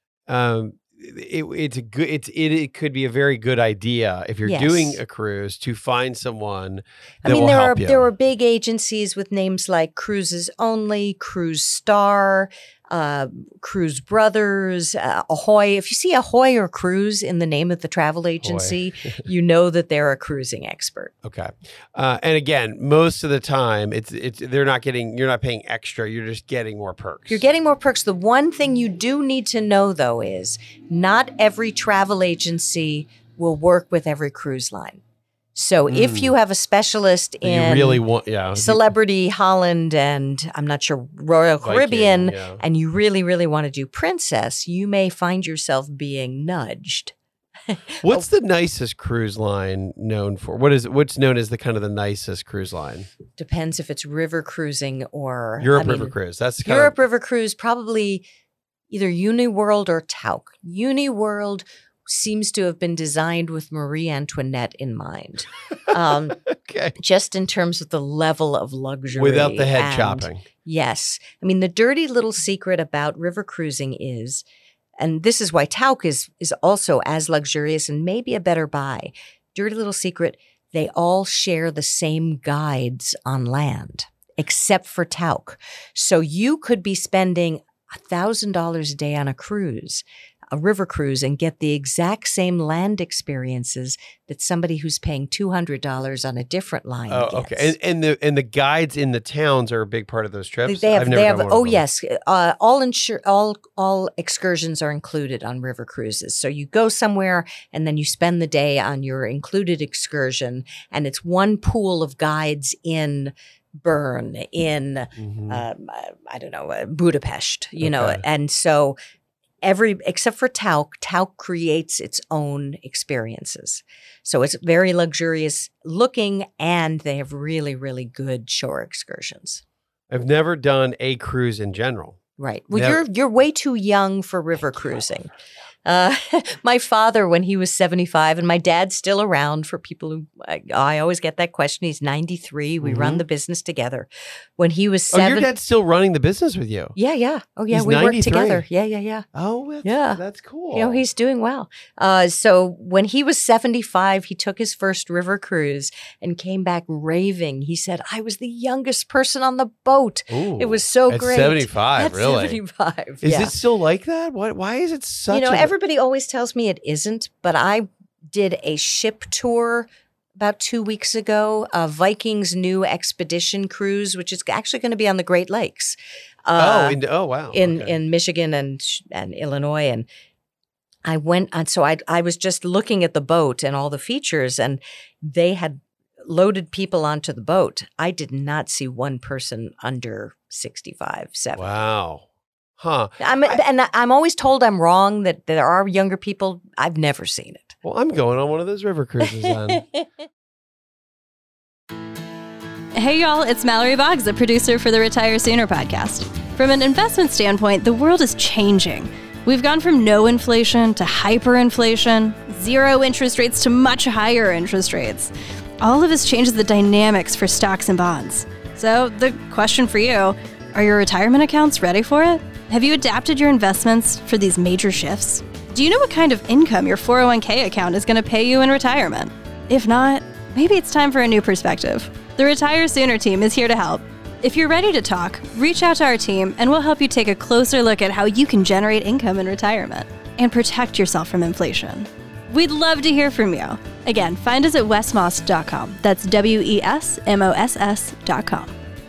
Um, it, it's a good. It's it, it could be a very good idea if you're Yes. doing a cruise to find someone that I mean, will there help are you. there are big agencies with names like Cruises Only, Cruise Star, uh, Cruise Brothers, uh, Ahoy. If you see Ahoy or Cruise in the name of the travel agency, you know that they're a cruising expert. Okay, uh, and again, most of the time, it's it's they're not getting. You're not paying extra. You're just getting more perks. You're getting more perks. The one thing you do need to know, though, is not every travel agency will work with every cruise line. So if you have a specialist You in really want, yeah. Celebrity Holland and I'm not sure Royal Viking, Caribbean, yeah. and you really, really want to do Princess, you may find yourself being nudged. What's the nicest cruise line known for? What is what's known as the kind of the nicest cruise line? Depends if it's river cruising or Europe I mean, River Cruise. That's kind Europe of, River Cruise, probably either Uniworld or Tauck. Uniworld seems to have been designed with Marie Antoinette in mind, um, okay. just in terms of the level of luxury. Without the head and- chopping. Yes. I mean, the dirty little secret about river cruising is, and this is why Tauck is, is also as luxurious and maybe a better buy. Dirty little secret, they all share the same guides on land, except for Tauck. So you could be spending one thousand dollars a day on a cruise, a river cruise, and get the exact same land experiences that somebody who's paying two hundred dollars on a different line Oh, gets. okay. And, and the and the guides in the towns are a big part of those trips. They have, I've never they done have. one of Oh them. yes, uh, all insur- all all excursions are included on river cruises. So you go somewhere and then you spend the day on your included excursion, and it's one pool of guides in Bern, in Mhm. um, I don't know, uh, Budapest. You know, Okay. and so every except for Tauck, Tauck creates its own experiences. So it's very luxurious looking, and they have really really good shore excursions. I've never done a cruise in general. Right. Well, Never- you're you're way too young for river cruising. Uh, my father, when he was seventy-five, and my dad's still around for people who, I, I always get that question. He's ninety-three. We run Mhm. the business together. When he was Oh, seven. your dad's still running the business with you. Yeah, yeah. Oh, yeah. He's we work ninety-three. together. Yeah, yeah, yeah. Oh, that's, Yeah. that's cool. You know, he's doing well. Uh, so when he was seventy-five, he took his first river cruise and came back raving. He said, I was the youngest person on the boat. Ooh, It was so at great. seventy-five, At really? seventy-five. Is yeah. it still like that? Why, why is it such You know, a... everybody always tells me it isn't, but I did a ship tour about two weeks ago, uh, Viking's new expedition cruise, which is actually going to be on the Great Lakes. Uh, oh, in, oh, wow. in Okay. in Michigan and and Illinois, and I went on. So I I was just looking at the boat and all the features, and they had loaded people onto the boat. I did not see one person under sixty-five, seventy. Wow. Huh. I'm and I'm always told I'm wrong, that there are younger people. I've never seen it. Well, I'm going on one of those river cruises then. Hey, y'all, it's Mallory Boggs, the producer for the Retire Sooner podcast. From an investment standpoint, the world is changing. We've gone from no inflation to hyperinflation, zero interest rates to much higher interest rates. All of this changes the dynamics for stocks and bonds. So, the question for you, are your retirement accounts ready for it? Have you adapted your investments for these major shifts? Do you know what kind of income your four oh one k account is going to pay you in retirement? If not, maybe it's time for a new perspective. The Retire Sooner team is here to help. If you're ready to talk, reach out to our team and we'll help you take a closer look at how you can generate income in retirement and protect yourself from inflation. We'd love to hear from you. Again, find us at wesmoss dot com. That's W E S M O S S dot com.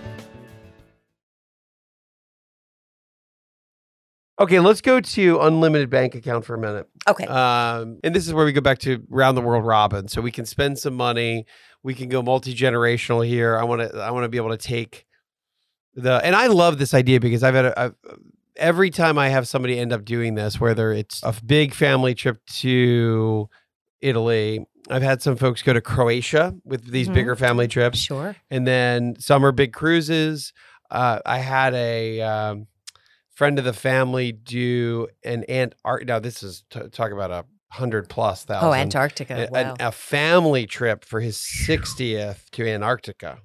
Okay, let's go to unlimited bank account for a minute. Okay. Um, and this is where we go back to round the world robin. So we can spend some money. We can go multi-generational here. I want to I want to be able to take the and I love this idea because I've had a I've, every time I have somebody end up doing this, whether it's a big family trip to Italy. I've had some folks go to Croatia with these Mhm. bigger family trips. Sure. And then some are big cruises. Uh, I had a um, friend of the family do an Antarctica. Now, this is t- talk about a hundred plus thousand. Oh, Antarctica. A, Wow. a family trip for his sixtieth to Antarctica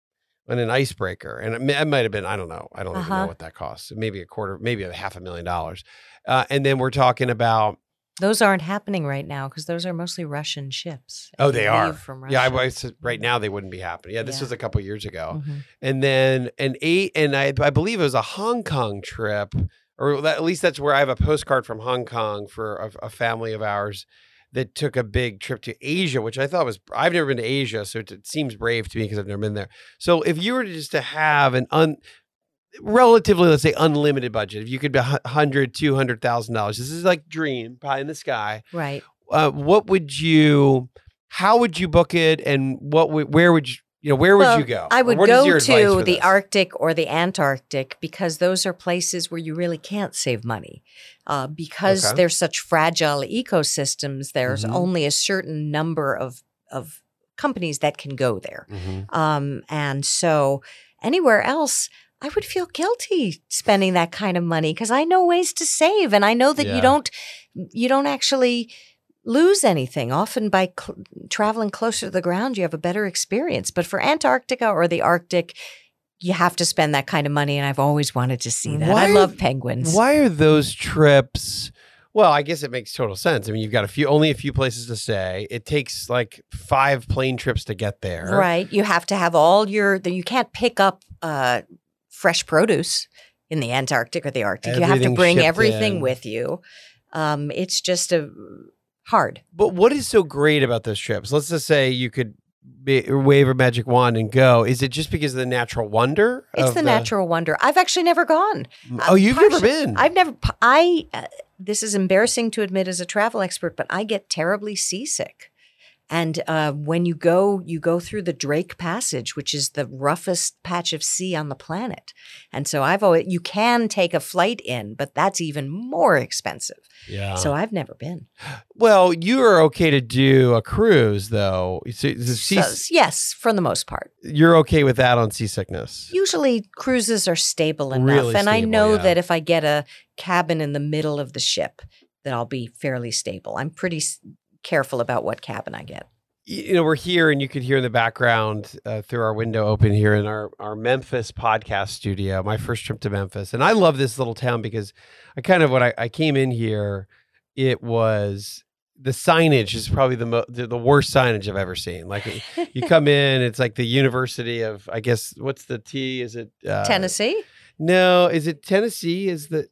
on an icebreaker. And it, may- it might have been, I don't know. I don't even Uh-huh. know what that costs. Maybe a quarter, maybe a half a million dollars. Uh, and then we're talking about, Those aren't happening right now because those are mostly Russian ships. oh, They they are. leave From Russia. Yeah, I was, right now they wouldn't be happening. Yeah, this Yeah. was a couple years ago. Mhm. And then an eight, and I, I believe it was a Hong Kong trip, or that, at least that's where I have a postcard from Hong Kong for a, a family of ours that took a big trip to Asia, which I thought was, I've never been to Asia, so it, it seems brave to me because I've never been there. So if you were to just to have an un, relatively, let's say, unlimited budget, if you could be a hundred, two hundred thousand dollars, this is like dream pie in the sky. Right. Uh, what would you? How would you book it, and what? Would, where would you? You know, where would Well, you go? I Or would what is go your advice to for the this? Arctic or the Antarctic because those are places where you really can't save money. Uh, because Okay. they're such fragile ecosystems, there's Mhm. only a certain number of of companies that can go there. Mhm. Um, and so anywhere else, I would feel guilty spending that kind of money because I know ways to save, and I know that Yeah. you don't you don't actually lose anything. Often by cl- traveling closer to the ground, you have a better experience. But for Antarctica or the Arctic, you have to spend that kind of money, and I've always wanted to see that. Why I are- love penguins. Why are those trips? Well, I guess it makes total sense. I mean, you've got a few, only a few places to stay. It takes like five plane trips to get there. Right. You have to have all your, the, you can't pick up uh, fresh produce in the Antarctic or the Arctic. you have to Everything bring shipped everything in. with you. Um, it's just a hard. But what is so great about those trips? Let's just say you could be, wave a magic wand and go. Is it just because of the natural wonder? It's of the, natural wonder. I've actually never gone. Oh, you've never Partially- been. I've never, I, uh, this is embarrassing to admit as a travel expert, but I get terribly seasick. And uh, when you go, you go through the Drake Passage, which is the roughest patch of sea on the planet. And so I've always, you can take a flight in, but that's even more expensive. Yeah. So I've never been. Well, you are okay to do a cruise, though. So, the sea, So, yes, for the most part. you're okay with that on seasickness. Usually cruises are stable enough. Really and I stable, know yeah. that if I get a cabin in the middle of the ship, that I'll be fairly stable. I'm pretty s- careful about what cabin I get. You know, we're here, and you could hear in the background uh, through our window open here in our, our Memphis podcast studio, my first trip to Memphis. And I love this little town because I kind of, when I, I came in here, it was, the signage is probably the, mo- the the worst signage I've ever seen. Like you come in, it's like the University of, I guess, what's the T? Is it? Uh, Tennessee? No, is it Tennessee? Is the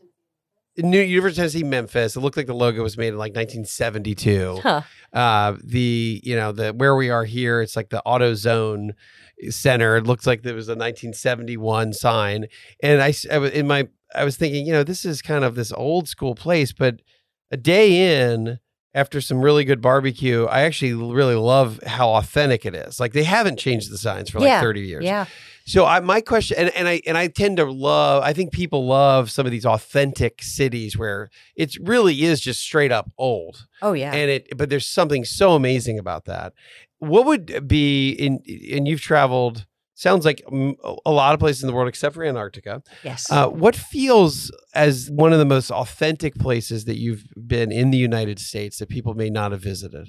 New University of Tennessee, Memphis? It looked like the logo was made in like nineteen seventy-two. Huh. Uh, the you know the where we are here, it's like the AutoZone Center. It looks like there was a nineteen seventy-one sign, and I, s- I was in my I was thinking, you know, this is kind of this old school place, but a day in, after some really good barbecue, I actually really love how authentic it is. Like they haven't changed the signs for like Yeah, thirty years. Yeah. So I, my question, and, and I and I tend to love. I think people love some of these authentic cities where it really is just straight up old, Oh, yeah. and it. But there's something so amazing about that. What would be in? And you've traveled. Sounds like mm, a lot of places in the world except for Antarctica. yes. Uh, what feels as one of the most authentic places that you've been in the United States that people may not have visited?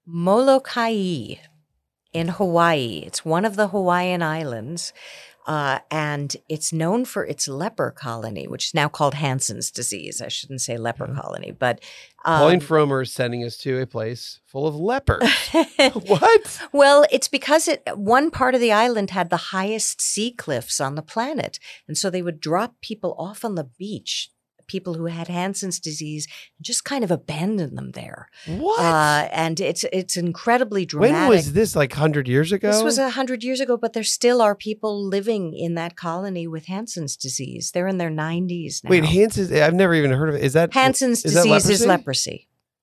Molokai in Hawaii. It's one of the Hawaiian islands, uh, and it's known for its leper colony, which is now called Hansen's disease. I shouldn't say leper colony, but um, Pauline Fromer is sending us to a place full of lepers. What? well, it's because it one part of the island had the highest sea cliffs on the planet, and so they would drop people off on the beach. People who had Hansen's disease, just kind of abandon them there. What? Uh, and it's it's incredibly dramatic. When was this? Like hundred years ago? This was a hundred years ago, but there still are people living in that colony with Hansen's disease. They're in their nineties now. Wait, Hansen's. I've never even heard of it. Is that Hansen's is that disease is leprosy? leprosy.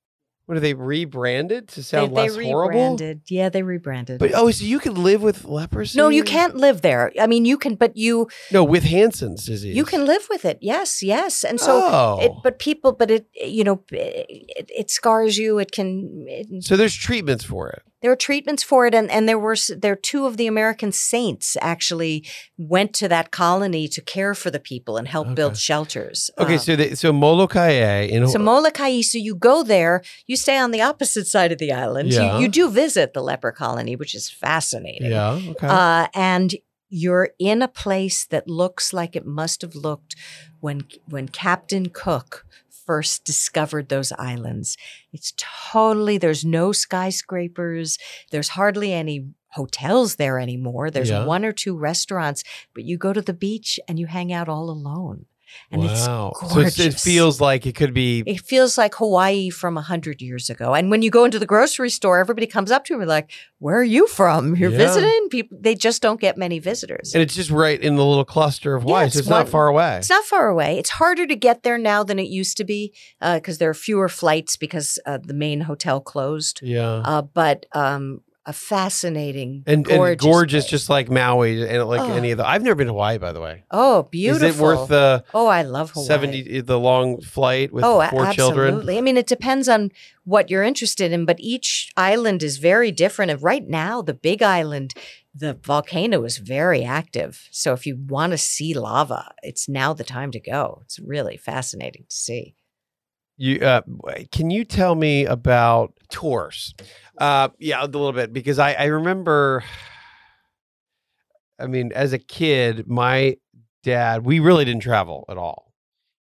What are they rebranded to They, sound they less horrible? rebranded. Yeah, they rebranded. But oh, so you could live with leprosy? no, you can't live there. I mean, you can, but you No, with Hansen's disease. you can live with it. Yes, yes. And so, Oh. it, but people, but it, you know, it, it scars you. It can. It, So there's treatments for it. There were treatments for it, and, and there were s- there two of the American saints actually went to that colony to care for the people and help build shelters. Okay, Uh, so they, so Molokai in so Molokai, so you go there, you stay on the opposite side of the island. Yeah. You, you do visit the leper colony, which is fascinating. yeah, okay. Uh, and you're in a place that looks like it must have looked when when Captain Cook first discovered those islands. It's totally, there's no skyscrapers. There's hardly any hotels there anymore. There's Yeah. one or two restaurants, but you go to the beach and you hang out all alone. And wow. it's So gorgeous. it's, it feels like it could be. It feels like Hawaii from a hundred years ago. And when you go into the grocery store, everybody comes up to you and like, "Where are you from? You're Yeah. visiting?" People, they just don't get many visitors. And it's just right in the little cluster of Hawaii, Yeah, so it's it's not one- far away. It's not far away. It's harder to get there now than it used to be because there are fewer flights because uh, the main hotel closed. yeah. Uh, but um, a fascinating, and gorgeous, and gorgeous, place. just like Maui and like Oh. any of the. I've never been to Hawaii, by the way. Oh, beautiful. Is it worth the Oh, I love Hawaii. seventy, the long flight with Oh, four absolutely. children? I mean, it depends on what you're interested in, but each island is very different. And right now, the Big Island, the volcano is very active. So if you want to see lava, it's now the time to go. It's really fascinating to see. You uh, can you tell me about tours? Uh, yeah, a little bit because I, I remember. I mean, as a kid, my dad, we really didn't travel at all,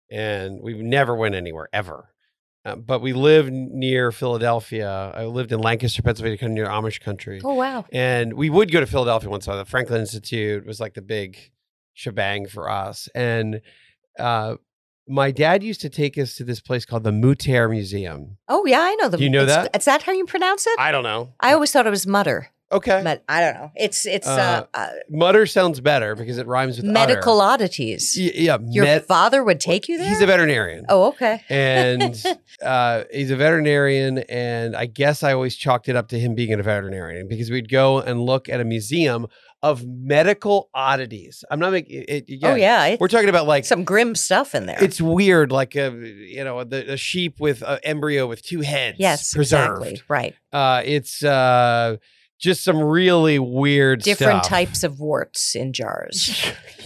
and we never went anywhere ever. Uh, but we lived near Philadelphia. I lived in Lancaster, Pennsylvania, kind of near Amish country. Oh, wow. And we would go to Philadelphia once. So the Franklin Institute was like the big shebang for us. And uh, my dad used to take us to this place called the Mutter Museum. Oh, yeah, I know them. Do you know It's- that? Is that how you pronounce it? I don't know. I always thought it was mutter, Okay. but I don't know. It's it's uh, Uh, uh, Mutter sounds better because it rhymes with medical utter. oddities. Y- Yeah. Your med- father would take you there? He's a veterinarian. Oh, okay. And uh, he's a veterinarian. And I guess I always chalked it up to him being a veterinarian because we'd go and look at a museum of medical oddities. I'm not making it. it Oh, yeah. It's We're talking about like some grim stuff in there. it's weird, like a you know the, a sheep with an embryo with two heads. yes, preserved. exactly. Right. Uh, it's uh, just some really weird Different stuff. types of warts in jars.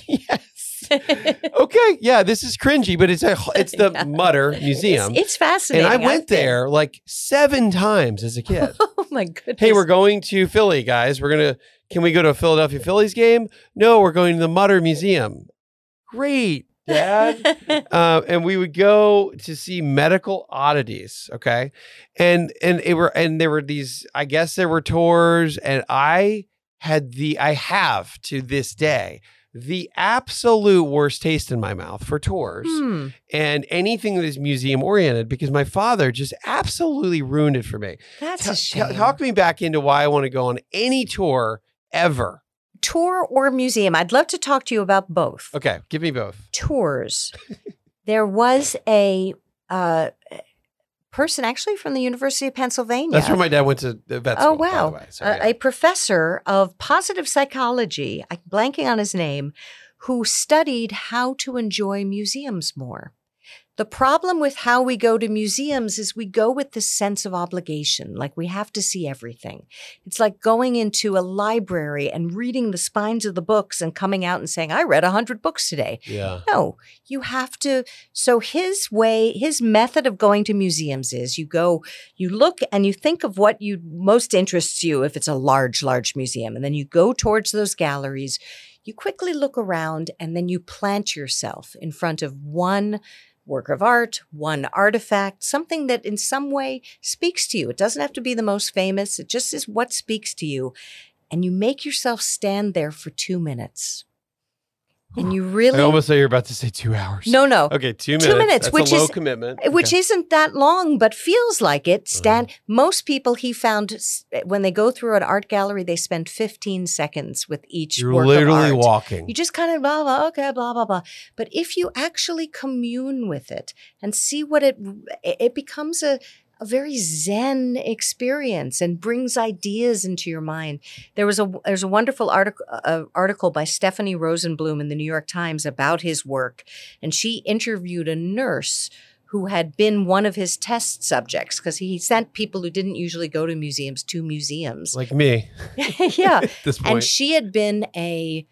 Yes. Okay. Yeah, this is cringy, but it's a it's the Yeah. Mutter Museum, It's, it's fascinating. and I went I've been. there like seven times as a kid. Oh my goodness. Hey, we're going to Philly, guys. We're gonna. Can we go to a Philadelphia Phillies game? No, we're going to the Mutter Museum. Great, Dad. uh, and we would go to see medical oddities. Okay, and and it were and there were these. I guess there were tours, and I had the. I have to this day the absolute worst taste in my mouth for tours Hmm. and anything that is museum oriented because my father just absolutely ruined it for me. That's Ta- a shame. ta- Talk me back into why I want to go on any tour ever. Tour or museum? I'd love to talk to you about both. Okay, give me both. Tours. There was a uh, person actually from the University of Pennsylvania. That's where my dad went to the vet school. Oh, wow. By the way. So, Uh, yeah. A professor of positive psychology, I'm blanking on his name, who studied how to enjoy museums more. The problem with how we go to museums is we go with this sense of obligation, like we have to see everything. It's like going into a library and reading the spines of the books and coming out and saying, I read one hundred books today. yeah. No, you have to. So his way, his method of going to museums is you go, you look and you think of what you most interests you if it's a large, large museum. And then you go towards those galleries, you quickly look around and then you plant yourself in front of one work of art, one artifact, something that in some way speaks to you. It doesn't have to be the most famous. It just is what speaks to you. And you make yourself stand there for two minutes. And you really... I almost thought you were about to say two hours. No, no. Okay, two minutes. Two minutes, That's which a low is- commitment. Which Okay. isn't that long, but feels like it. Stand. Uh-huh. Most people he found s- when they go through an art gallery, they spend fifteen seconds with each You're work literally of art. walking. You just kind of blah blah okay blah blah blah. But if you actually commune with it and see what it it becomes a a very zen experience and brings ideas into your mind. There was a there's a wonderful article uh, article by Stephanie Rosenblum in the New York Times about his work, and she interviewed a nurse who had been one of his test subjects because he sent people who didn't usually go to museums to museums. Like me. Yeah. At this point. And she had been a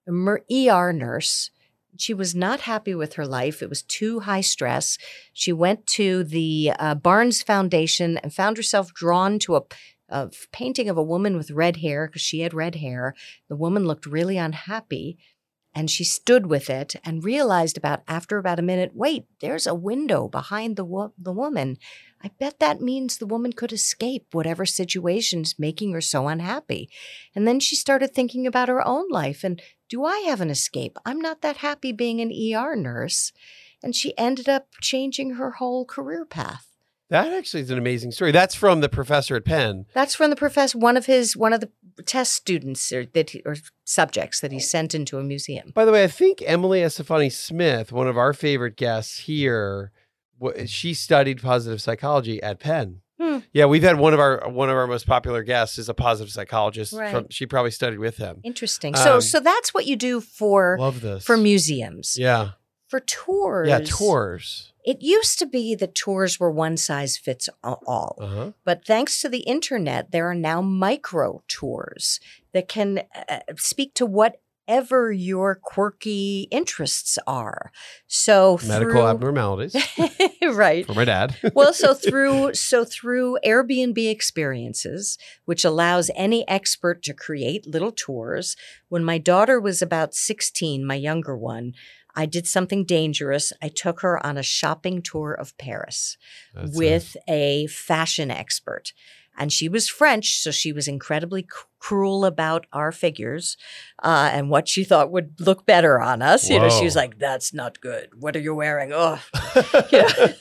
E R nurse. She was not happy with her life. It was too high stress. She went to the uh, Barnes Foundation and found herself drawn to a, a painting of a woman with red hair because she had red hair. The woman looked really unhappy. And she stood with it and realized about after about a minute, wait, there's a window behind the wo- the woman. I bet that means the woman could escape whatever situation's making her so unhappy. And then she started thinking about her own life. And do I have an escape? I'm not that happy being an E R nurse. And she ended up changing her whole career path. That actually is an amazing story. That's from the professor at Penn. That's from the professor, one of his, one of the test students or, that he, or subjects that he sent into a museum. By the way, I think Emily Estefani Smith, one of our favorite guests here, w- she studied positive psychology at Penn. Hmm. Yeah, we've had one of our one of our most popular guests is a positive psychologist. Right. From, she probably studied with him. Interesting. So, Um, so that's what you do for Love this for museums. Yeah, For tours. yeah, tours. It used to be that tours were one size fits all. Uh-huh. But thanks to the internet, there are now micro tours that can uh, speak to whatever your quirky interests are. So Medical through, abnormalities right. for my dad. Well, so through so through Airbnb experiences, which allows any expert to create little tours. When my daughter was about sixteen, my younger one, I did something dangerous. I took her on a shopping tour of Paris That's with a fashion expert. And she was French, so she was incredibly c- cruel about our figures uh, and what she thought would look better on us. You know, she was Whoa. like, "That's not good. What are you wearing?" Oh, you know?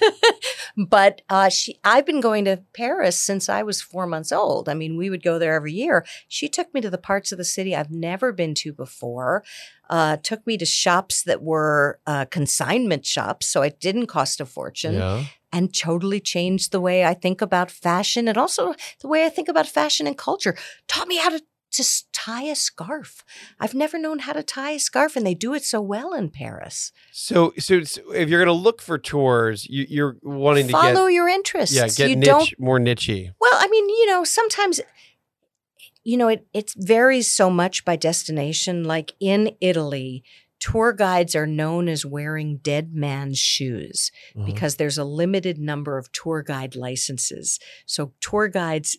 But uh, she, I've been going to Paris since I was four months old. I mean, we would go there every year. She took me to the parts of the city I've never been to before. Uh, took me to shops that were uh, consignment shops, so it didn't cost a fortune. Yeah. And totally changed the way I think about fashion and also the way I think about fashion and culture. Taught me how to just tie a scarf. I've never known how to tie a scarf, and they do it so well in Paris. So, so, so if you're going to look for tours, you, you're wanting to Follow get your interests. yeah, get you niche, don't. more nichey. Well, I mean, you know, sometimes, you know, it it varies so much by destination. Like in Italy, tour guides are known as wearing dead man's shoes Mhm. because there's a limited number of tour guide licenses. So tour guides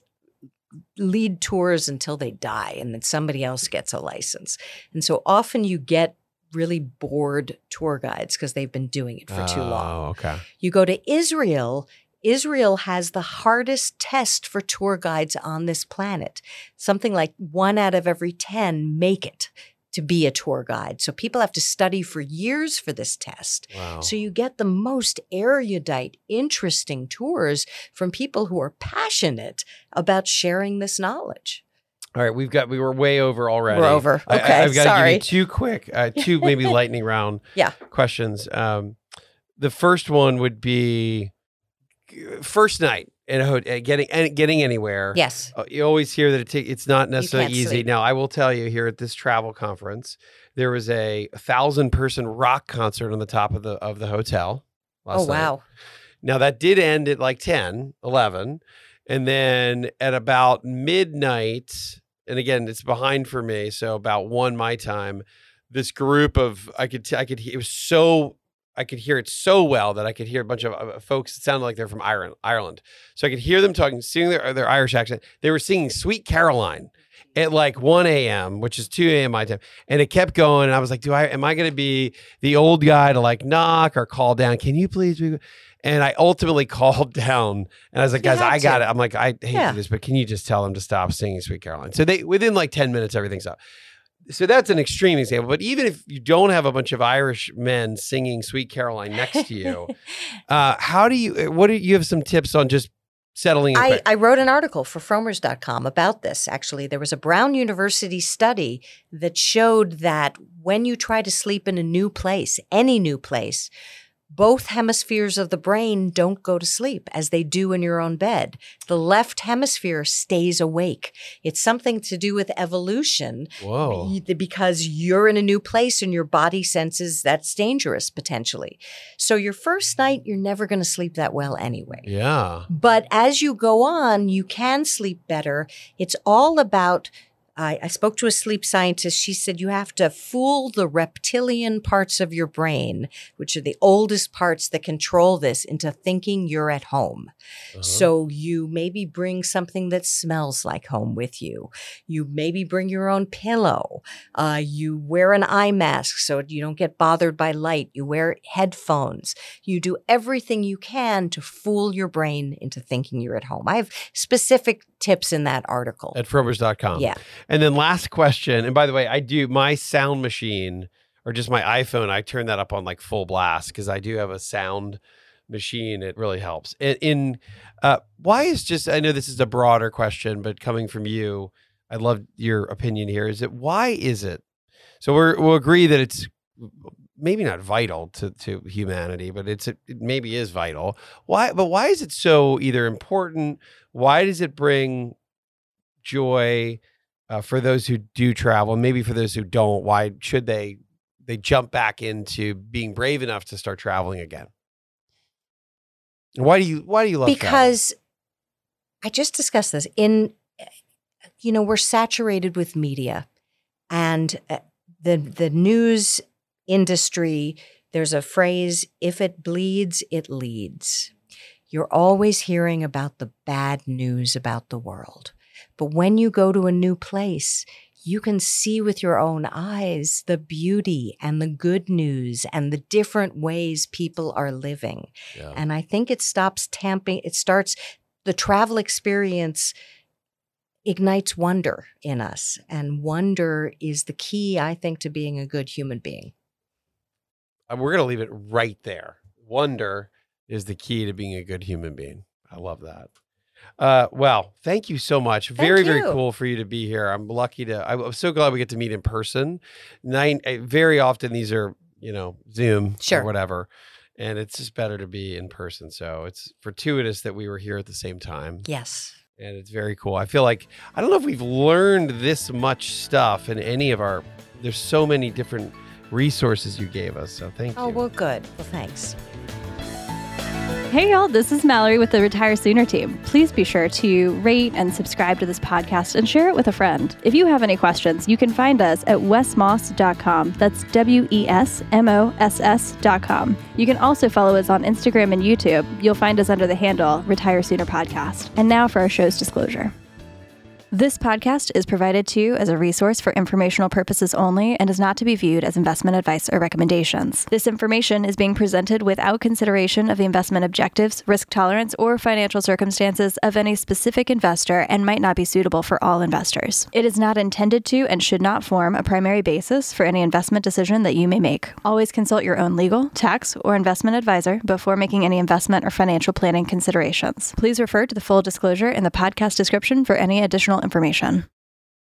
lead tours until they die, and then somebody else gets a license. And so often you get really bored tour guides because they've been doing it for too long. Oh, okay. You go to Israel, Israel has the hardest test for tour guides on this planet. Something like one out of every ten make it to be a tour guide. So people have to study for years for this test. Wow. So you get the most erudite, interesting tours from people who are passionate about sharing this knowledge. All right, we've got we were way over already. We're over. I- Okay, I, have got to sorry. give you two quick, uh, two maybe lightning round Yeah. questions. Um, the first one would be first night in a hotel, getting and getting anywhere. Yes. Uh, You always hear that it take, it's not necessarily can't easy. sleep. Now, I will tell you here at this travel conference, there was a thousand person rock concert on the top of the of the hotel. last Oh, night. wow. Now that did end at like ten, eleven. And then at about midnight, and again, it's behind for me. So about one my time, this group of, I could, t- I could, he- it was so, I could hear it so well that I could hear a bunch of uh, folks. It sounded like they're from Ireland, Ireland. So I could hear them talking, singing their, their Irish accent. They were singing Sweet Caroline at like one a.m., which is two a.m. my time. And it kept going. And I was like, do I, am I going to be the old guy to like knock or call down? Can you please? Be-? And I ultimately called down and I was like, You guys, had I got to. it. I'm like, I hate Yeah. to do this, but can you just tell them to stop singing Sweet Caroline? So they, within like ten minutes, everything's up. So that's an extreme example. But even if you don't have a bunch of Irish men singing Sweet Caroline next to you, uh, how do you, what do you have some tips on just settling in I, quick? I wrote an article for fromers dot com about this, actually. There was a Brown University study that showed that when you try to sleep in a new place, any new place, both hemispheres of the brain don't go to sleep as they do in your own bed. The left hemisphere stays awake. It's something to do with evolution. Whoa. Because you're in a new place and your body senses that's dangerous potentially. So your first night, you're never going to sleep that well anyway. Yeah. But as you go on, you can sleep better. It's all about I, I spoke to a sleep scientist. She said you have to fool the reptilian parts of your brain, which are the oldest parts that control this, into thinking you're at home. Uh-huh. So you maybe bring something that smells like home with you. You maybe bring your own pillow. Uh, you wear an eye mask so you don't get bothered by light. You wear headphones. You do everything you can to fool your brain into thinking you're at home. I have specific tips in that article. At Frobers dot com. Yeah. And then last question, and by the way, I do my sound machine or just my iPhone, I turn that up on like full blast because I do have a sound machine. It really helps. In, in uh, why is just, I know this is a broader question, but coming from you, I'd love your opinion here. Is it, why is it? So we're, we'll agree that it's maybe not vital to, to humanity, but it's, it maybe is vital. Why, but why is it so either important? Why does it bring joy uh, for those who do travel? And maybe for those who don't, why should they, they jump back into being brave enough to start traveling again? Why do you, why do you love because travel? I just discussed this in, you know, we're saturated with media and the, the news industry. There's a phrase, if it bleeds, it leads. You're always hearing about the bad news about the world. But when you go to a new place, you can see with your own eyes the beauty and the good news and the different ways people are living. Yeah. And I think it stops tamping, it starts, the travel experience ignites wonder in us. And wonder is the key, I think, to being a good human being. We're going to leave it right there. Wonder is the key to being a good human being. I love that. Uh, well, thank you so much. Very, very cool for you to be here. I'm lucky to, I'm so glad we get to meet in person. Nine, very often these are, you know, Zoom sure. or whatever. And it's just better to be in person. So it's fortuitous that we were here at the same time. Yes. And it's very cool. I feel like, I don't know if we've learned this much stuff in any of our, there's so many different resources you gave us. So thank you. Oh, well, good. Well, thanks. Hey, y'all, this is Mallory with the Retire Sooner team. Please be sure to rate and subscribe to this podcast and share it with a friend. If you have any questions, you can find us at wes moss dot com. That's W E S M O S S dot com. You can also follow us on Instagram and YouTube. You'll find us under the handle Retire Sooner Podcast. And now for our show's disclosure. This podcast is provided to you as a resource for informational purposes only and is not to be viewed as investment advice or recommendations. This information is being presented without consideration of the investment objectives, risk tolerance, or financial circumstances of any specific investor and might not be suitable for all investors. It is not intended to and should not form a primary basis for any investment decision that you may make. Always consult your own legal, tax, or investment advisor before making any investment or financial planning considerations. Please refer to the full disclosure in the podcast description for any additional information.